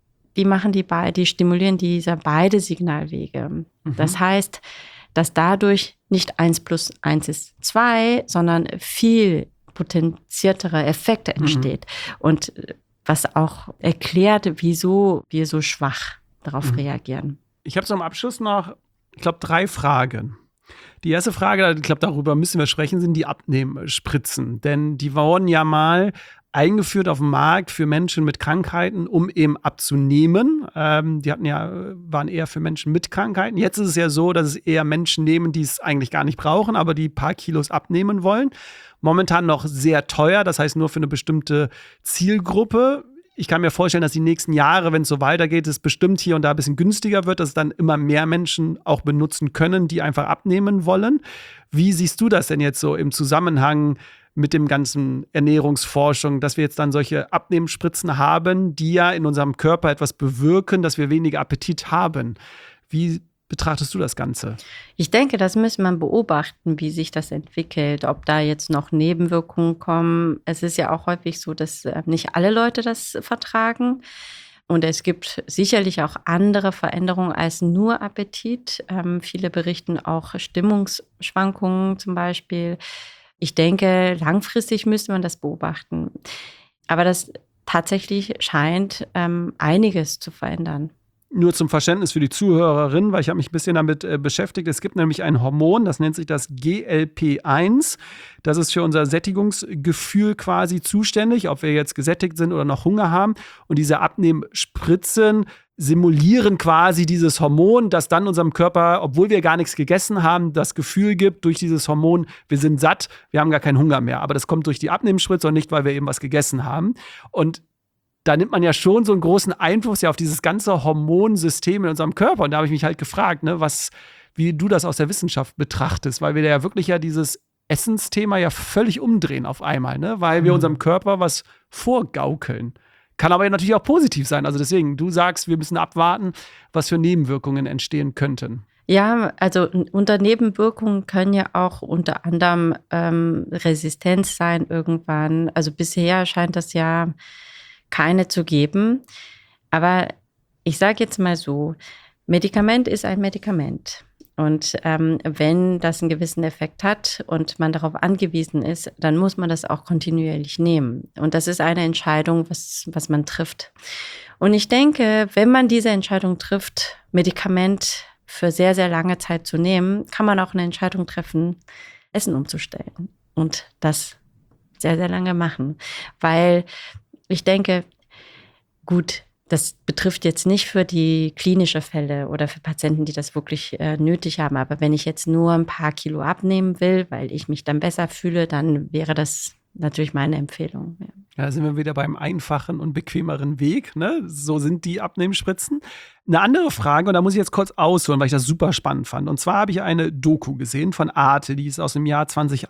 die stimulieren diese beide Signalwege. Das heißt, dass dadurch nicht 1 + 1 ist 2, sondern viel potenziertere Effekte entsteht. Und was auch erklärt, wieso wir so schwach darauf reagieren. Ich habe zum Abschluss noch, ich glaube, 3 Fragen. Die erste Frage, ich glaube, darüber müssen wir sprechen, sind die Abnehmspritzen. Denn die wurden ja mal eingeführt auf dem Markt für Menschen mit Krankheiten, um eben abzunehmen. Die waren eher für Menschen mit Krankheiten. Jetzt ist es ja so, dass es eher Menschen nehmen, die es eigentlich gar nicht brauchen, aber die paar Kilos abnehmen wollen. Momentan noch sehr teuer, das heißt nur für eine bestimmte Zielgruppe. Ich kann mir vorstellen, dass die nächsten Jahre, wenn es so weitergeht, es bestimmt hier und da ein bisschen günstiger wird, dass es dann immer mehr Menschen auch benutzen können, die einfach abnehmen wollen. Wie siehst du das denn jetzt so im Zusammenhang mit dem ganzen Ernährungsforschung, dass wir jetzt dann solche Abnehmspritzen haben, die ja in unserem Körper etwas bewirken, dass wir weniger Appetit haben? Wie betrachtest du das Ganze? Ich denke, das muss man beobachten, wie sich das entwickelt, ob da jetzt noch Nebenwirkungen kommen. Es ist ja auch häufig so, dass nicht alle Leute das vertragen. Und es gibt sicherlich auch andere Veränderungen als nur Appetit. Viele berichten auch Stimmungsschwankungen zum Beispiel. Ich denke, langfristig müsste man das beobachten. Aber das tatsächlich scheint einiges zu verändern. Nur zum Verständnis für die Zuhörerin, weil ich habe mich ein bisschen damit beschäftigt. Es gibt nämlich ein Hormon, das nennt sich das GLP-1. Das ist für unser Sättigungsgefühl quasi zuständig, ob wir jetzt gesättigt sind oder noch Hunger haben. Und diese Abnehmspritzen simulieren quasi dieses Hormon, das dann unserem Körper, obwohl wir gar nichts gegessen haben, das Gefühl gibt durch dieses Hormon, wir sind satt, wir haben gar keinen Hunger mehr. Aber das kommt durch die Abnehmspritze und nicht, weil wir eben was gegessen haben. Und da nimmt man ja schon so einen großen Einfluss ja auf dieses ganze Hormonsystem in unserem Körper. Und da habe ich mich halt gefragt, ne, wie du das aus der Wissenschaft betrachtest, weil wir da ja wirklich ja dieses Essensthema ja völlig umdrehen auf einmal, ne, weil wir unserem Körper was vorgaukeln. Kann aber ja natürlich auch positiv sein. Also deswegen, du sagst, wir müssen abwarten, was für Nebenwirkungen entstehen könnten. Ja, also unter Nebenwirkungen können ja auch unter anderem Resistenz sein irgendwann. Also bisher scheint das ja keine zu geben. Aber ich sage jetzt mal so, Medikament ist ein Medikament. Und wenn das einen gewissen Effekt hat und man darauf angewiesen ist, dann muss man das auch kontinuierlich nehmen. Und das ist eine Entscheidung, was man trifft. Und ich denke, wenn man diese Entscheidung trifft, Medikament für sehr, sehr lange Zeit zu nehmen, kann man auch eine Entscheidung treffen, Essen umzustellen. Und das sehr, sehr lange machen. Weil ich denke, gut, das betrifft jetzt nicht für die klinische Fälle oder für Patienten, die das wirklich nötig haben. Aber wenn ich jetzt nur ein paar Kilo abnehmen will, weil ich mich dann besser fühle, dann wäre das natürlich meine Empfehlung. Ja. Da sind wir wieder beim einfachen und bequemeren Weg. Ne? So sind die Abnehmspritzen. Eine andere Frage, und da muss ich jetzt kurz ausholen, weil ich das super spannend fand. Und zwar habe ich eine Doku gesehen von Arte, die ist aus dem Jahr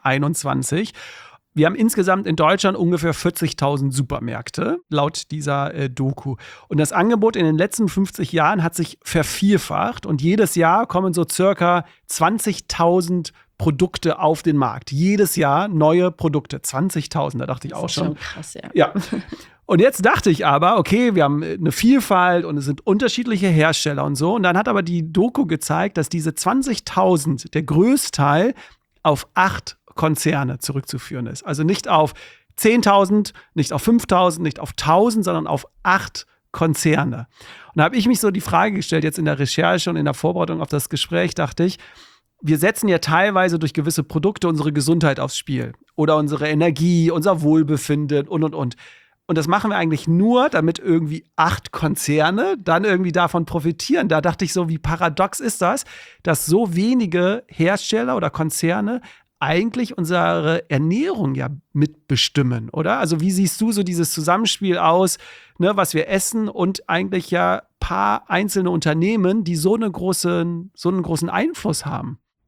2021. Wir haben insgesamt in Deutschland ungefähr 40.000 Supermärkte, laut dieser Doku. Und das Angebot in den letzten 50 Jahren hat sich vervierfacht. Und jedes Jahr kommen so circa 20.000 Produkte auf den Markt. Jedes Jahr neue Produkte. 20.000, da dachte ich auch schon. Das ist schon krass, ja. Und jetzt dachte ich aber, okay, wir haben eine Vielfalt und es sind unterschiedliche Hersteller und so. Und dann hat aber die Doku gezeigt, dass diese 20.000, der Größteil, auf 8 Konzerne zurückzuführen ist. Also nicht auf 10.000, nicht auf 5.000, nicht auf 1.000, sondern auf 8 Konzerne. Und da habe ich mich so die Frage gestellt, jetzt in der Recherche und in der Vorbereitung auf das Gespräch, dachte ich, wir setzen ja teilweise durch gewisse Produkte unsere Gesundheit aufs Spiel oder unsere Energie, unser Wohlbefinden und. Und das machen wir eigentlich nur, damit irgendwie 8 Konzerne dann irgendwie davon profitieren. Da dachte ich so, wie paradox ist das, dass so wenige Hersteller oder Konzerne eigentlich unsere Ernährung ja mitbestimmen, oder? Also wie siehst du so dieses Zusammenspiel aus, ne, was wir essen und eigentlich ja paar einzelne Unternehmen, die so einen großen Einfluss haben?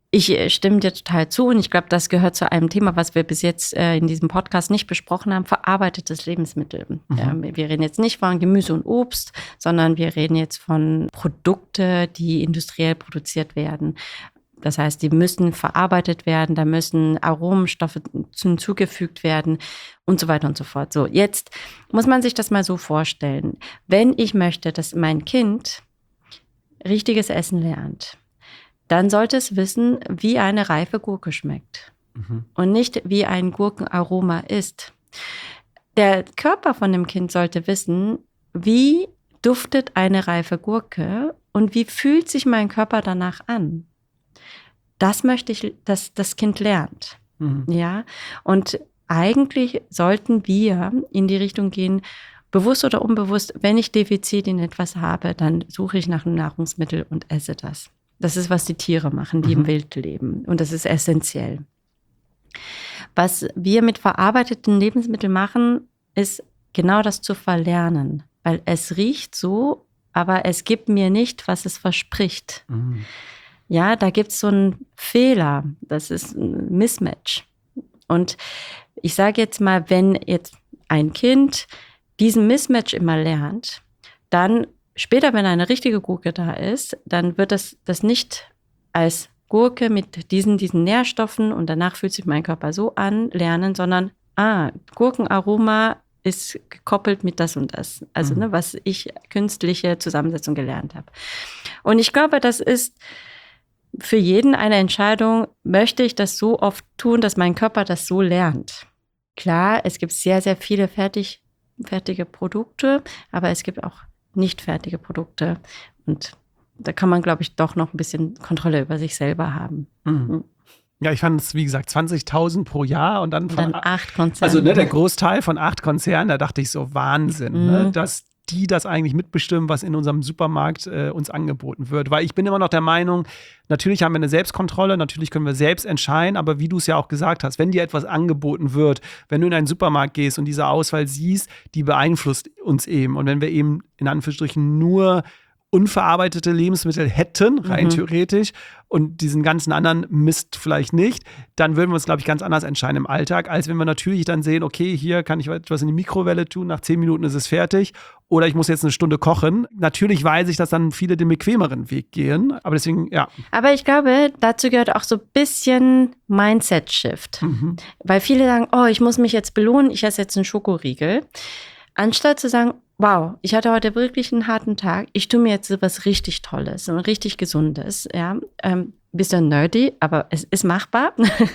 Ich stimme dir total zu und ich glaube, das gehört zu einem Thema, was wir bis jetzt in diesem Podcast nicht besprochen haben, verarbeitetes Lebensmittel. Wir reden jetzt nicht von Gemüse und Obst, sondern wir reden jetzt von Produkten, die industriell produziert werden. Das heißt, die müssen verarbeitet werden, da müssen Aromenstoffe hinzugefügt werden und so weiter und so fort. So, jetzt muss man sich das mal so vorstellen. Wenn ich möchte, dass mein Kind richtiges Essen lernt, dann sollte es wissen, wie eine reife Gurke schmeckt und nicht, wie ein Gurkenaroma ist. Der Körper von dem Kind sollte wissen, wie duftet eine reife Gurke und wie fühlt sich mein Körper danach an. Das möchte ich, dass das Kind lernt. Ja? Und eigentlich sollten wir in die Richtung gehen, bewusst oder unbewusst, wenn ich Defizit in etwas habe, dann suche ich nach einem Nahrungsmittel und esse das. Das ist, was die Tiere machen, die im Wild leben. Und das ist essentiell. Was wir mit verarbeiteten Lebensmitteln machen, ist genau das zu verlernen. Weil es riecht so, aber es gibt mir nicht, was es verspricht. Ja, da gibt es so einen Fehler. Das ist ein Mismatch. Und ich sage jetzt mal, wenn jetzt ein Kind diesen Mismatch immer lernt, dann später, wenn eine richtige Gurke da ist, dann wird das nicht als Gurke mit diesen Nährstoffen und danach fühlt sich mein Körper so an, lernen, sondern Gurkenaroma ist gekoppelt mit das und das. Also was ich künstliche Zusammensetzung gelernt habe. Und ich glaube, das ist für jeden eine Entscheidung, möchte ich das so oft tun, dass mein Körper das so lernt. Klar, es gibt sehr, sehr viele fertige Produkte, aber es gibt auch nicht fertige Produkte. Und da kann man, glaube ich, doch noch ein bisschen Kontrolle über sich selber haben. Ja, ich fand es, wie gesagt, 20.000 pro Jahr und dann 8 Konzerne. Also der Großteil von 8 Konzernen, da dachte ich so, Wahnsinn, dass die das eigentlich mitbestimmen, was in unserem Supermarkt uns angeboten wird. Weil ich bin immer noch der Meinung, natürlich haben wir eine Selbstkontrolle, natürlich können wir selbst entscheiden, aber wie du es ja auch gesagt hast, wenn dir etwas angeboten wird, wenn du in einen Supermarkt gehst und diese Auswahl siehst, die beeinflusst uns eben. Und wenn wir eben in Anführungsstrichen nur unverarbeitete Lebensmittel hätten, rein theoretisch, und diesen ganzen anderen Mist vielleicht nicht, dann würden wir uns, glaube ich, ganz anders entscheiden im Alltag, als wenn wir natürlich dann sehen, okay, hier kann ich etwas in die Mikrowelle tun, nach 10 Minuten ist es fertig, oder ich muss jetzt eine Stunde kochen. Natürlich weiß ich, dass dann viele den bequemeren Weg gehen, aber deswegen, ja. Aber ich glaube, dazu gehört auch so ein bisschen Mindset-Shift, weil viele sagen, oh, ich muss mich jetzt belohnen, ich esse jetzt einen Schokoriegel, anstatt zu sagen, wow, ich hatte heute wirklich einen harten Tag. Ich tue mir jetzt so was richtig Tolles und richtig Gesundes. Ja, bisschen nerdy, aber es ist machbar.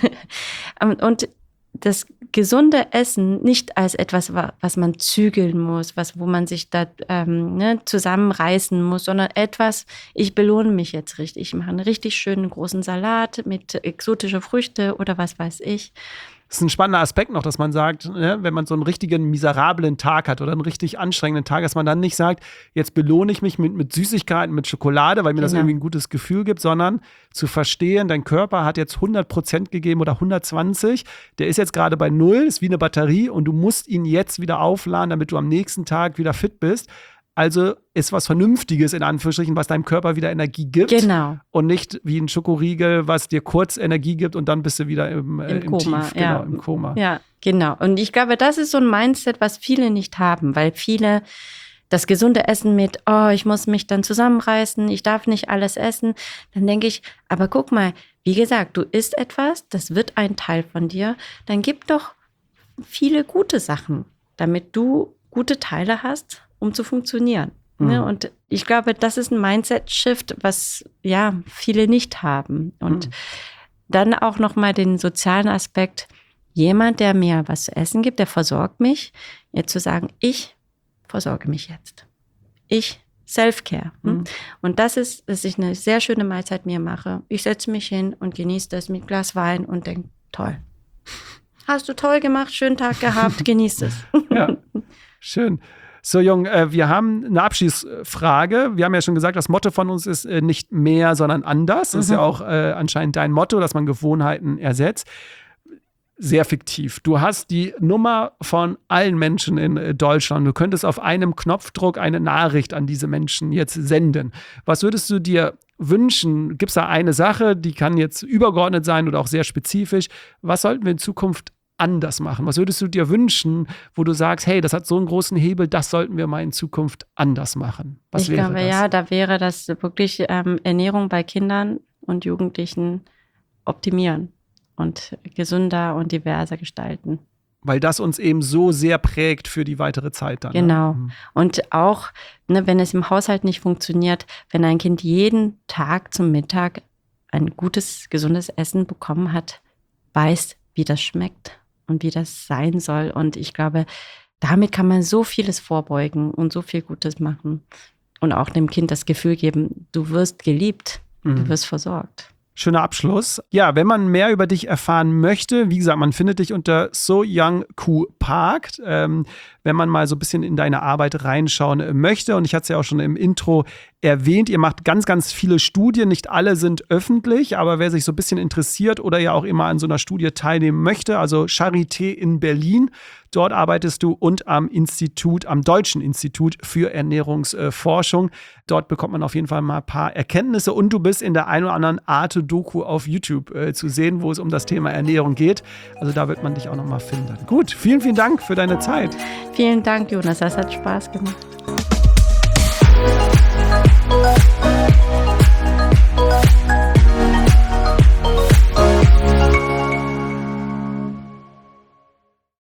Und das gesunde Essen nicht als etwas, was man zügeln muss, wo man sich da zusammenreißen muss, sondern etwas, ich belohne mich jetzt richtig. Ich mache einen richtig schönen großen Salat mit exotischen Früchten oder was weiß ich. Das ist ein spannender Aspekt noch, dass man sagt, wenn man so einen richtigen miserablen Tag hat oder einen richtig anstrengenden Tag, dass man dann nicht sagt, jetzt belohne ich mich mit Süßigkeiten, mit Schokolade, weil mir das irgendwie ein gutes Gefühl gibt, sondern zu verstehen, dein Körper hat jetzt 100% gegeben oder 120, der ist jetzt gerade bei 0, ist wie eine Batterie und du musst ihn jetzt wieder aufladen, damit du am nächsten Tag wieder fit bist. Also ist was Vernünftiges, in Anführungsstrichen, was deinem Körper wieder Energie gibt. Genau. Und nicht wie ein Schokoriegel, was dir kurz Energie gibt und dann bist du wieder im Koma. Tief, genau, im Koma. Ja, genau. Und ich glaube, das ist so ein Mindset, was viele nicht haben, weil viele das gesunde Essen mit, oh, ich muss mich dann zusammenreißen, ich darf nicht alles essen. Dann denke ich, aber guck mal, wie gesagt, du isst etwas, das wird ein Teil von dir, dann gib doch viele gute Sachen, damit du gute Teile hast, um zu funktionieren. Und ich glaube, das ist ein Mindset-Shift, was ja viele nicht haben. Und dann auch nochmal den sozialen Aspekt, jemand, der mir was zu essen gibt, der versorgt mich, jetzt zu sagen, ich versorge mich jetzt. Ich Self-Care. Und das ist, dass ich eine sehr schöne Mahlzeit mir mache. Ich setze mich hin und genieße das mit Glas Wein und denke, toll. Hast du toll gemacht, schönen Tag gehabt, genieß es. Ja, schön. So, Jung, wir haben eine Abschiedsfrage. Wir haben ja schon gesagt, das Motto von uns ist nicht mehr, sondern anders. Das ist ja auch anscheinend dein Motto, dass man Gewohnheiten ersetzt. Sehr fiktiv. Du hast die Nummer von allen Menschen in Deutschland. Du könntest auf einem Knopfdruck eine Nachricht an diese Menschen jetzt senden. Was würdest du dir wünschen, gibt es da eine Sache, die kann jetzt übergeordnet sein oder auch sehr spezifisch. Was sollten wir in Zukunft anders machen? Was würdest du dir wünschen, wo du sagst, hey, das hat so einen großen Hebel, das sollten wir mal in Zukunft anders machen? Was wäre das? Ja, da wäre das wirklich Ernährung bei Kindern und Jugendlichen optimieren und gesünder und diverser gestalten. Weil das uns eben so sehr prägt für die weitere Zeit dann. Genau. Ne? Und auch, wenn es im Haushalt nicht funktioniert, wenn ein Kind jeden Tag zum Mittag ein gutes, gesundes Essen bekommen hat, weiß, wie das schmeckt und wie das sein soll. Und ich glaube, damit kann man so vieles vorbeugen und so viel Gutes machen. Und auch dem Kind das Gefühl geben, du wirst geliebt, du wirst versorgt. Schöner Abschluss. Ja, wenn man mehr über dich erfahren möchte, wie gesagt, man findet dich unter So Young Q Park. Wenn man mal so ein bisschen in deine Arbeit reinschauen möchte, und ich hatte es ja auch schon im Intro erwähnt, ihr macht ganz, ganz viele Studien, nicht alle sind öffentlich, aber wer sich so ein bisschen interessiert oder ja auch immer an so einer Studie teilnehmen möchte, also Charité in Berlin, dort arbeitest du, und am Deutschen Institut für Ernährungsforschung. Dort bekommt man auf jeden Fall mal ein paar Erkenntnisse, und du bist in der einen oder anderen Arte-Doku auf YouTube zu sehen, wo es um das Thema Ernährung geht. Also da wird man dich auch nochmal finden. Gut, vielen, vielen Dank für deine Zeit. Vielen Dank, Jonas, das hat Spaß gemacht.